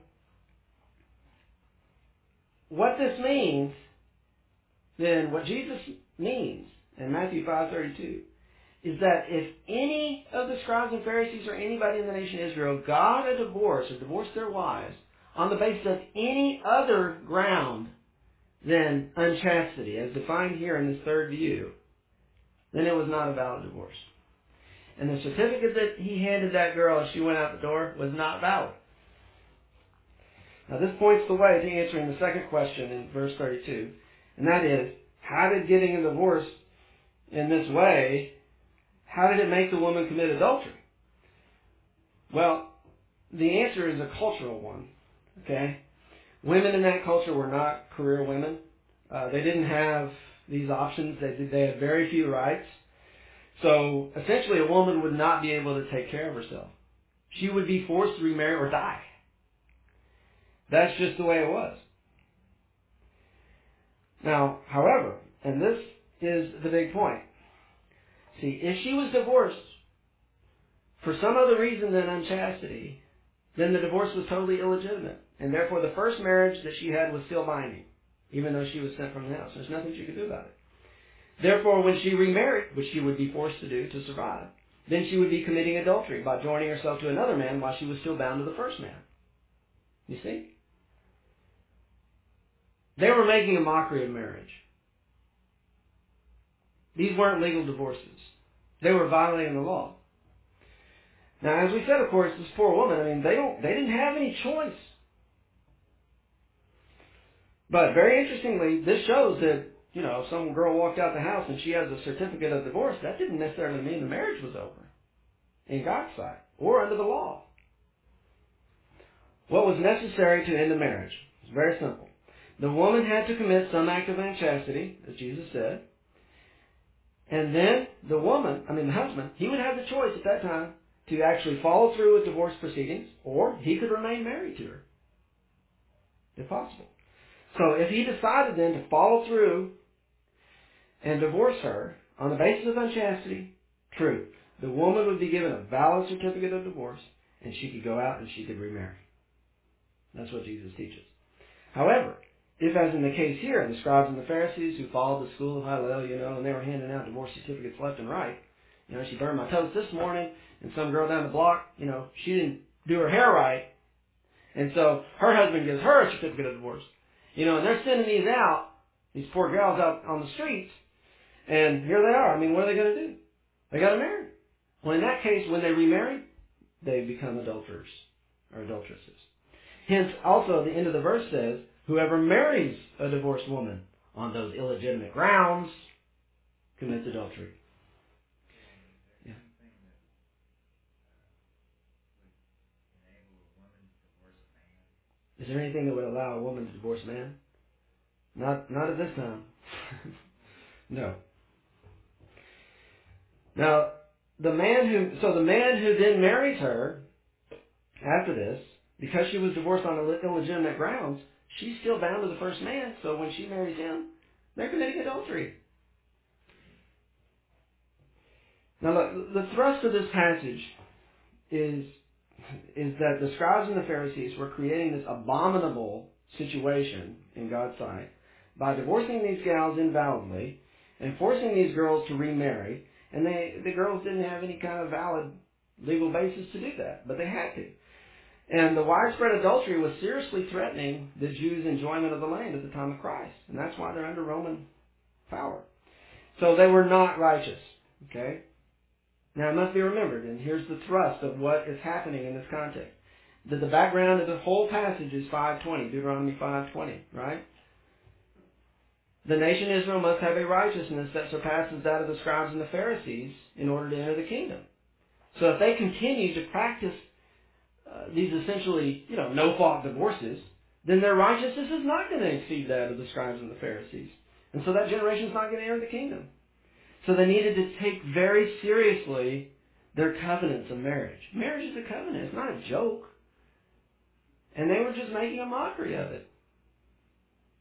what this means, then what Jesus means in Matthew five thirty-two, is that if any of the scribes and Pharisees or anybody in the nation of Israel got a divorce or divorced their wives on the basis of any other ground than unchastity, as defined here in this third view, then it was not a valid divorce. And the certificate that he handed that girl as she went out the door was not valid. Now this points the way to answering the second question in verse thirty-two, and that is, how did getting a divorce in this way, how did it make the woman commit adultery? Well, the answer is a cultural one. Okay? Women in that culture were not career women. Uh, they didn't have these options. They, did, they had very few rights. So essentially a woman would not be able to take care of herself. She would be forced to remarry or die. That's just the way it was. Now, however, and this is the big point. See, if she was divorced for some other reason than unchastity, then the divorce was totally illegitimate. And therefore the first marriage that she had was still binding, even though she was sent from the house. There's nothing she could do about it. Therefore, when she remarried, which she would be forced to do to survive, then she would be committing adultery by joining herself to another man while she was still bound to the first man. You see? They were making a mockery of marriage. These weren't legal divorces. They were violating the law. Now, as we said, of course, this poor woman, I mean, they don't, they didn't have any choice. But very interestingly, this shows that, you know, if some girl walked out the house and she has a certificate of divorce, that didn't necessarily mean the marriage was over in God's sight or under the law. What was necessary to end the marriage? It's very simple. The woman had to commit some act of unchastity, as Jesus said. And then the woman, I mean the husband, he would have the choice at that time to actually follow through with divorce proceedings, or he could remain married to her, if possible. So if he decided then to follow through and divorce her on the basis of unchastity, true, the woman would be given a valid certificate of divorce, and she could go out and she could remarry. That's what Jesus teaches. However, if, as in the case here, the scribes and the Pharisees who followed the school of Hillel, you know, and they were handing out divorce certificates left and right, you know, she burned my toast this morning, and some girl down the block, you know, she didn't do her hair right, and so her husband gives her a certificate of divorce. You know, and they're sending these out, these poor gals out on the streets, and here they are. I mean, what are they going to do? They got to marry. Well, in that case, when they remarry, they become adulterers or adulteresses. Hence, also, the end of the verse says, whoever marries a divorced woman on those illegitimate grounds commits adultery. Yeah. Is there anything that would allow a woman to divorce a man? Not, not at this time. No. Now, the man who, so the man who then marries her after this, because she was divorced on illegitimate grounds, she's still bound to the first man, so when she marries him, they're committing adultery. Now look, the thrust of this passage is, is that the scribes and the Pharisees were creating this abominable situation in God's sight by divorcing these gals invalidly and forcing these girls to remarry, and they, the girls didn't have any kind of valid legal basis to do that, but they had to. And the widespread adultery was seriously threatening the Jews' enjoyment of the land at the time of Christ. And that's why they're under Roman power. So they were not righteous. Okay? Now it must be remembered, and here's the thrust of what is happening in this context. That the background of the whole passage is five twenty, Deuteronomy five twenty, right? The nation Israel must have a righteousness that surpasses that of the scribes and the Pharisees in order to enter the kingdom. So if they continue to practice Uh, these essentially, you know, no-fault divorces, then their righteousness is not going to exceed that of the scribes and the Pharisees. And so that generation is not going to enter the kingdom. So they needed to take very seriously their covenants of marriage. Marriage is a covenant. It's not a joke. And they were just making a mockery of it.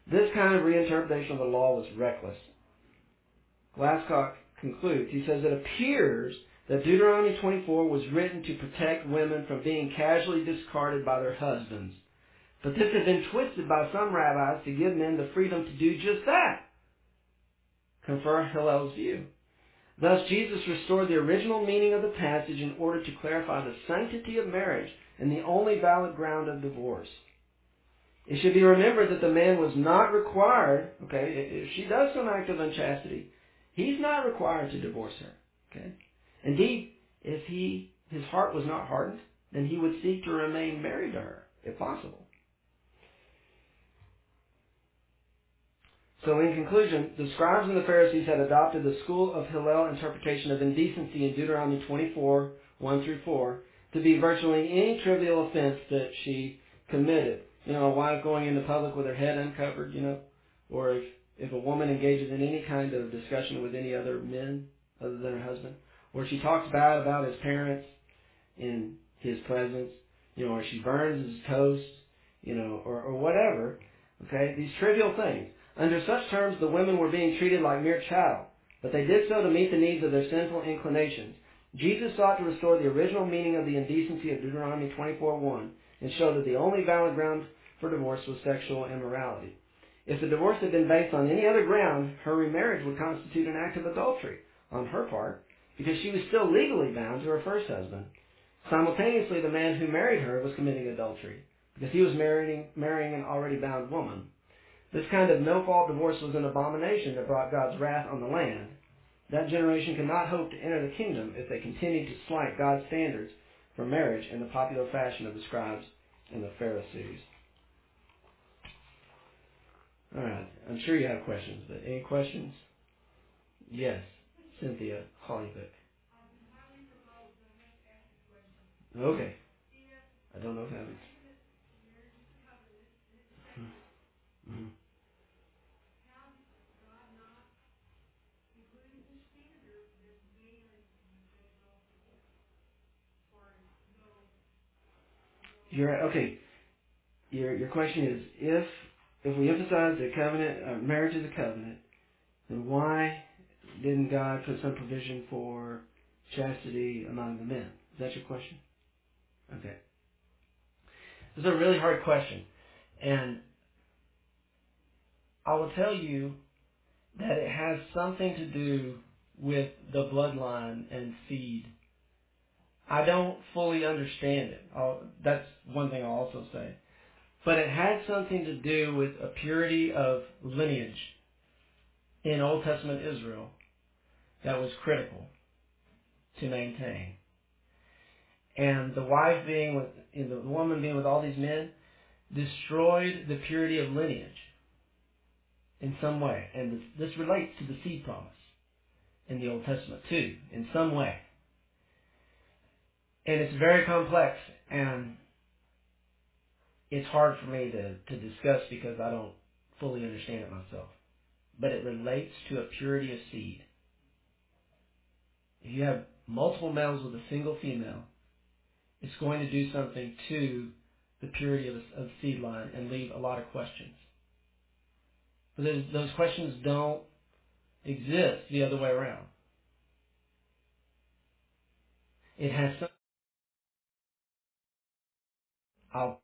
This kind of reinterpretation of the law was reckless. Glasscock concludes, he says, it appears that Deuteronomy twenty-four was written to protect women from being casually discarded by their husbands. But this has been twisted by some rabbis to give men the freedom to do just that. Confirm Hillel's view. Thus, Jesus restored the original meaning of the passage in order to clarify the sanctity of marriage and the only valid ground of divorce. It should be remembered that the man was not required, okay, if she does some act of unchastity, he's not required to divorce her, okay. Indeed, if he his heart was not hardened, then he would seek to remain married to her, if possible. So in conclusion, the scribes and the Pharisees had adopted the school of Hillel interpretation of indecency in Deuteronomy twenty-four, one through four, to be virtually any trivial offense that she committed. You know, a wife going into public with her head uncovered, you know, or if, if a woman engages in any kind of discussion with any other men other than her husband, or she talks bad about his parents in his presence, you know, or she burns his toast, you know, or, or whatever, okay, these trivial things. Under such terms, the women were being treated like mere chattel, but they did so to meet the needs of their sinful inclinations. Jesus sought to restore the original meaning of the indecency of Deuteronomy twenty-four one and show that the only valid ground for divorce was sexual immorality. If the divorce had been based on any other ground, her remarriage would constitute an act of adultery on her part, because she was still legally bound to her first husband. Simultaneously, the man who married her was committing adultery, because he was marrying, marrying an already bound woman. This kind of no-fault divorce was an abomination that brought God's wrath on the land. That generation cannot hope to enter the kingdom if they continue to slight God's standards for marriage in the popular fashion of the scribes and the Pharisees. All right, I'm sure you have questions, but any questions? Yes, Cynthia Hollywood. Okay, I don't know if I have it. Mm-hmm. You're okay. Your your question is, if if we emphasize the covenant, uh, marriage is a covenant, then why didn't God put some provision for chastity among the men? Is that your question? Okay. This is a really hard question, and I will tell you that it has something to do with the bloodline and seed. I don't fully understand it. I'll, that's one thing I'll also say. But it had something to do with a purity of lineage in Old Testament Israel that was critical to maintain. And the wife being with, and the woman being with all these men destroyed the purity of lineage in some way. And this, this relates to the seed promise in the Old Testament too, in some way. And it's very complex, and it's hard for me to, to discuss because I don't fully understand it myself. But it relates to a purity of seed. If you have multiple males with a single female, it's going to do something to the purity of the, of the seed line and leave a lot of questions. But those, those questions don't exist the other way around. It has some, I'll,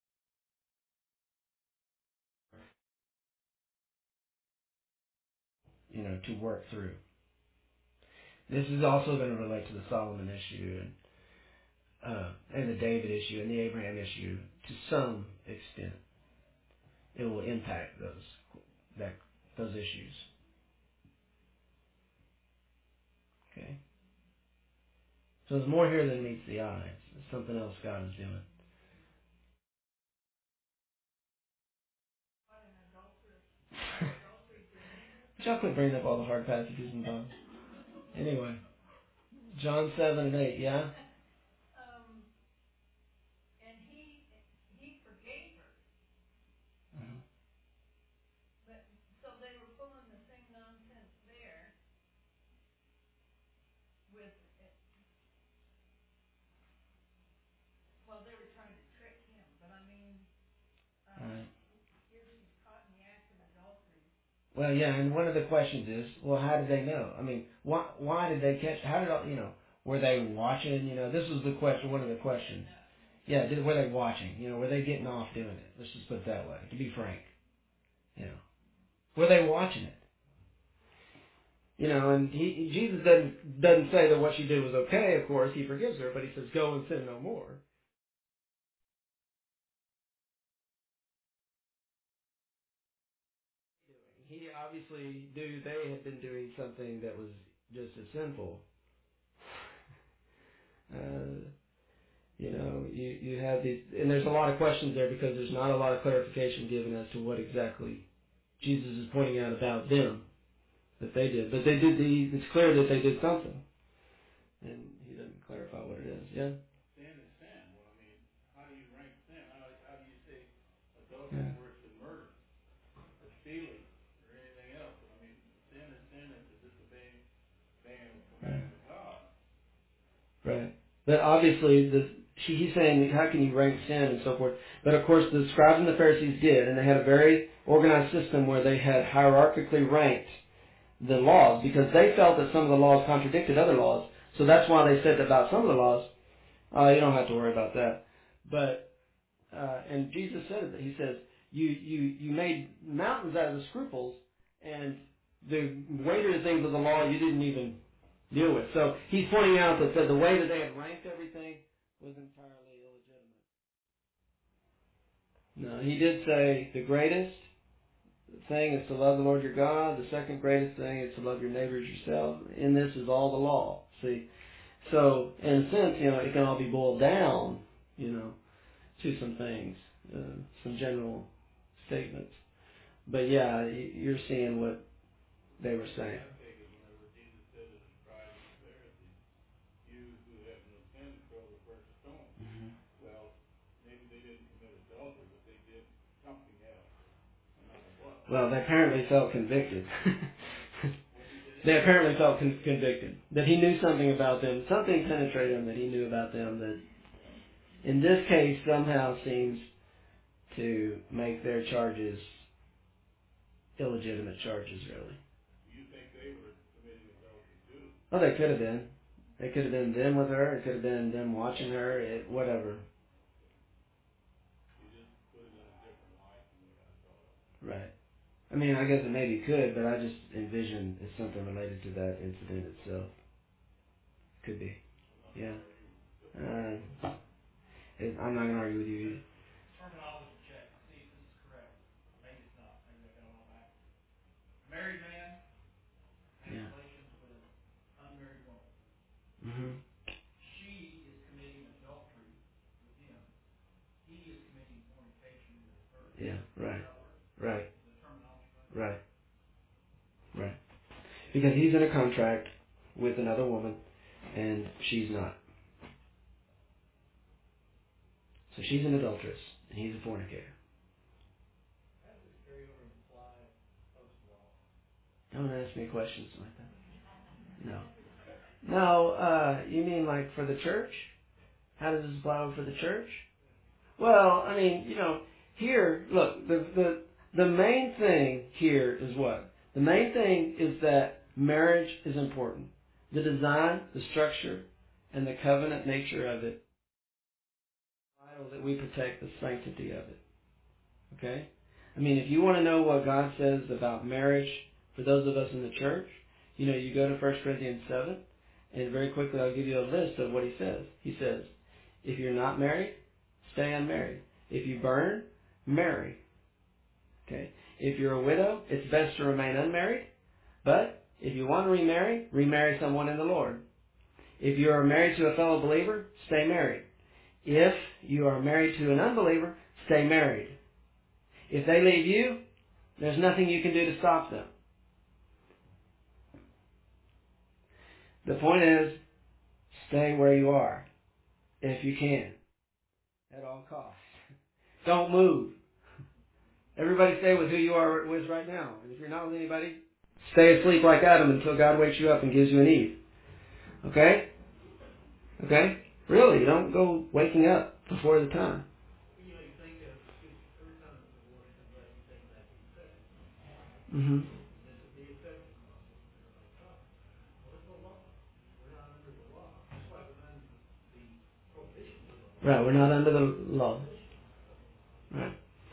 you know, to work through. This is also going to relate to the Solomon issue and uh, and the David issue and the Abraham issue to some extent. It will impact those that those issues. Okay. So there's more here than meets the eye. It's something else God is doing. Y'all quit bringing up all the hard passages and Bible. Anyway, John seven and eight, yeah? Uh-huh. All right. Well, yeah, and one of the questions is, well, how did they know? I mean, why why did they catch? How did all, you know? Were they watching? You know, this was the question. One of the questions. Yeah, did, were they watching? You know, were they getting off doing it? Let's just put it that way. To be frank, you know, were they watching it? You know, and he Jesus doesn't doesn't say that what she did was okay. Of course, he forgives her, but he says, "Go and sin no more." He obviously knew they had been doing something that was just as sinful. Uh, you know, you you have these, and there's a lot of questions there because there's not a lot of clarification given as to what exactly Jesus is pointing out about them that they did. But they did the. It's clear that they did something, and he doesn't clarify what it is. Yeah. Sin is sin. Well, I mean, how do you rank sin? How, how do you say adultery Yeah. is worse than murder or stealing or anything else? I mean, sin is sin. It's a disobeying obeying a commandment of God. Right. But obviously, the, she, he's saying, how can you rank sin and so forth? But of course, the scribes and the Pharisees did, and they had a very organized system where they had hierarchically ranked the laws because they felt that some of the laws contradicted other laws. So that's why they said about some of the laws, uh, you don't have to worry about that. But uh, and Jesus said that he says, you you you made mountains out of the scruples, and the weightier things of the law you didn't even deal with. So he's pointing out that the, the way that they had ranked everything was entirely illegitimate. No, he did say the greatest thing is to love the Lord your God. The second greatest thing is to love your neighbors yourself. In this is all the law. See, so in a sense, you know, it can all be boiled down, you know, to some things, uh, some general statements. But yeah, y- you're seeing what they were saying. I take it whenever Jesus said to the scribes and the Pharisees, you who have no sin, throw the first stone. hmm Well, maybe they didn't commit adultery, but they did something else. No matter what. Well, they apparently felt convicted. What did they? They apparently felt con- convicted that he knew something about them. Something penetrated him that he knew about them that, in this case, somehow seems to make their charges illegitimate charges, really. You think they were committing adultery too? Well, they could have been. It could have been them with her. It could have been them watching her. It, whatever. You just put it in a different light than the way I saw it. Right. I mean, I guess it maybe could, but I just envision it's something related to that incident itself. Could be. Yeah. Uh, it, I'm not going to argue with you either. Terminology check. See if this is correct. Maybe it's not. Maybe I got it all back. Married man has Yeah. relations with unmarried woman. Mm-hmm. She is committing adultery with him. He is committing fornication with her. Yeah, right. Does that work? Right. Is the terminology right? Right. Right. Because he's in a contract with another woman, and she's not. So she's an adulteress, and he's a fornicator. How does this carry over and apply post-law? Don't ask me questions like that. No. No, uh, you mean like for the church? How does this apply for the church? Well, I mean, you know, here, look, the the the main thing here is what? The main thing is that marriage is important. The design, the structure, and the covenant nature of it. Vital that we protect the sanctity of it. Okay? I mean, if you want to know what God says about marriage for those of us in the church, you know, you go to First Corinthians seven, and very quickly I'll give you a list of what he says. He says, if you're not married, stay unmarried. If you burn, marry. Okay? If you're a widow, it's best to remain unmarried. But if you want to remarry, remarry someone in the Lord. If you are married to a fellow believer, stay married. If you are married to an unbeliever, stay married. If they leave you, there's nothing you can do to stop them. The point is, stay where you are, if you can, at all costs. Don't move. Everybody stay with who you are with right now. And if you're not with anybody, stay asleep like Adam until God wakes you up and gives you an Eve. Okay? Okay? Really, don't go waking up before the time. You know, you think of every time the Lord comes up, you think back to the second. Mm-hmm. Right, we're not under the law. Right.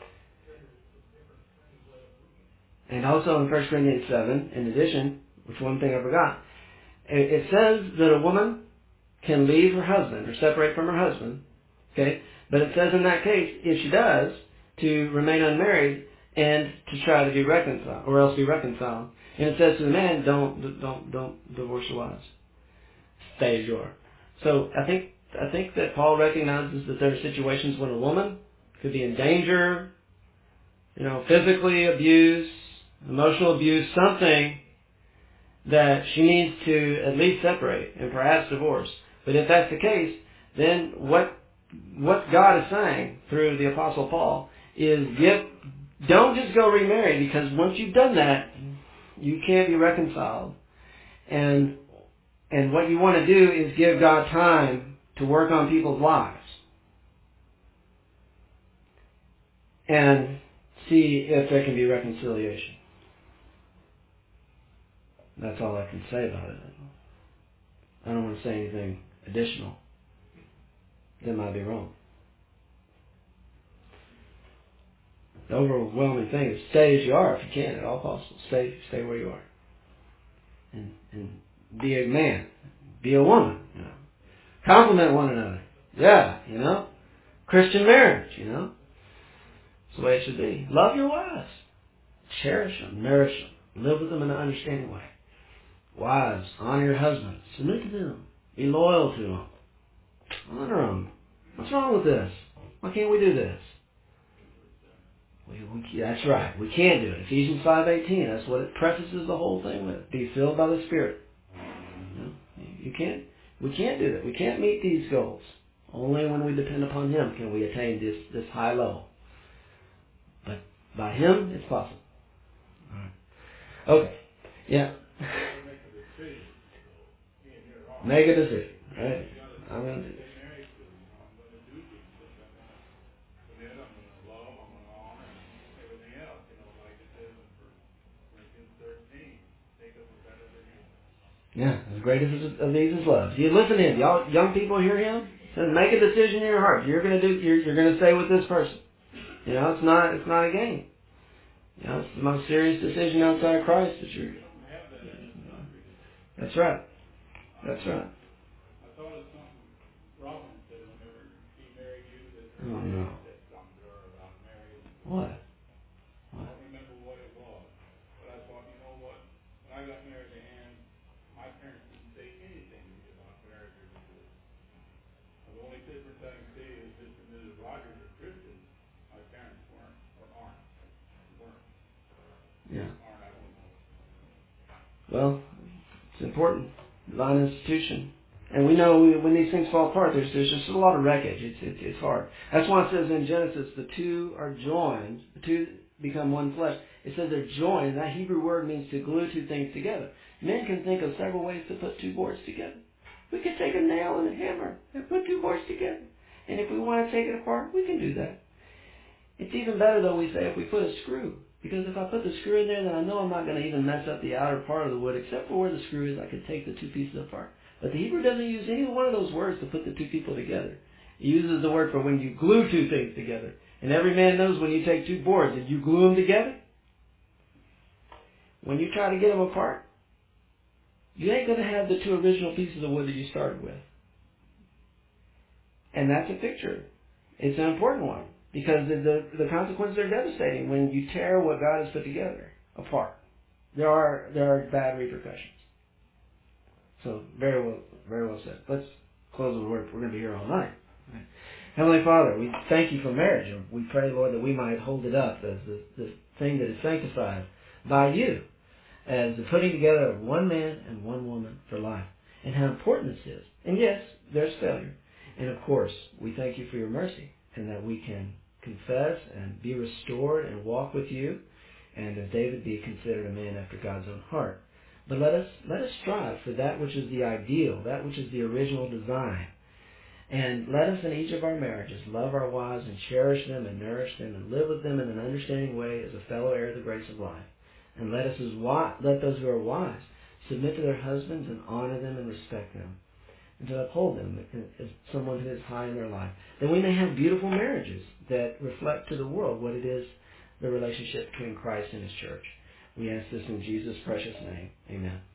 And also in First Corinthians seven, in addition, which one thing I forgot, it, it says that a woman can leave her husband or separate from her husband, okay? But it says in that case, if she does, to remain unmarried and to try to be reconciled, or else be reconciled. And it says to the man, don't don't don't divorce your wives. Stay as you are. So I think I think that Paul recognizes that there are situations when a woman could be in danger, you know, physically abused, emotional abuse, something that she needs to at least separate and perhaps divorce. But if that's the case, then what what God is saying through the Apostle Paul is get, don't just go remarry, because once you've done that, you can't be reconciled. And and what you want to do is give God time to work on people's lives and see if there can be reconciliation. That's all I can say about it. I don't want to say anything additional that might be wrong. The overwhelming thing is stay as you are if you can at all possible. Stay stay where you are. And and be a man. Be a woman. You know. Compliment one another. Yeah, you know. Christian marriage, you know. That's the way it should be. Love your wives. Cherish them. Nourish them. Live with them in an understanding way. Wives, honor your husbands. Submit to them. Be loyal to them. Honor them. What's wrong with this? Why can't we do this? We, we, that's right. We can do it. Ephesians five eighteen. That's what it prefaces the whole thing with. Be filled by the Spirit. You know, you can't. We can't do that. We can't meet these goals. Only when we depend upon Him can we attain this this high level. But by Him, it's possible. All right. Okay. Yeah. Make a decision. Right. I'm going to do this. Yeah, as great as of these is love. You listen to him. Y'all, young people hear him. Says, make a decision in your heart. You're going to do. You're, you're going to stay with this person. You know, it's not. It's not a game. You know, it's the most serious decision outside Christ that you're. That's right. That's right. I thought of something Robin said whenever he married you. That Oh no. said something to her about marriage. What? I don't remember what it was, but I thought, you know what? When I got married to Ann, my parents didn't say anything to me about marriage or divorce. The only difference I can say is Mister and Missus Rogers are Christians. My parents weren't, or aren't. Weren't. Yeah. Aren't, I don't know. Well, it's important. Divine institution. And we know when these things fall apart, there's, there's just a lot of wreckage. It's, it's, it's hard. That's why it says in Genesis, the two are joined. The two become one flesh. It says they're joined. And that Hebrew word means to glue two things together. Men can think of several ways to put two boards together. We could take a nail and a hammer and put two boards together. And if we want to take it apart, we can do that. It's even better, though, we say, if we put a screw. Because if I put the screw in there, then I know I'm not going to even mess up the outer part of the wood, except for where the screw is. I could take the two pieces apart. But the Hebrew doesn't use any one of those words to put the two people together. It uses the word for when you glue two things together. And every man knows when you take two boards and you glue them together, when you try to get them apart, you ain't going to have the two original pieces of wood that you started with. And that's a picture. It's an important one. Because the, the, the consequences are devastating when you tear what God has put together apart. There are there are bad repercussions. So very well very well said. Let's close with a word. We're going to be here all night. Right. Heavenly Father, we thank you for marriage, and we pray, Lord, that we might hold it up as the, the thing that is sanctified by you, as the putting together of one man and one woman for life, and how important this is. And yes, there's failure. And of course, we thank you for your mercy, and that we can confess and be restored and walk with you, and as David, be considered a man after God's own heart. But let us let us strive for that which is the ideal, that which is the original design. And let us in each of our marriages love our wives and cherish them and nourish them and live with them in an understanding way as a fellow heir of the grace of life. And let us as wi- let those who are wise submit to their husbands and honor them and respect them. and to uphold them as someone who is high in their life. That we may have beautiful marriages that reflect to the world what it is, the relationship between Christ and His church. We ask this in Jesus' precious name. Amen.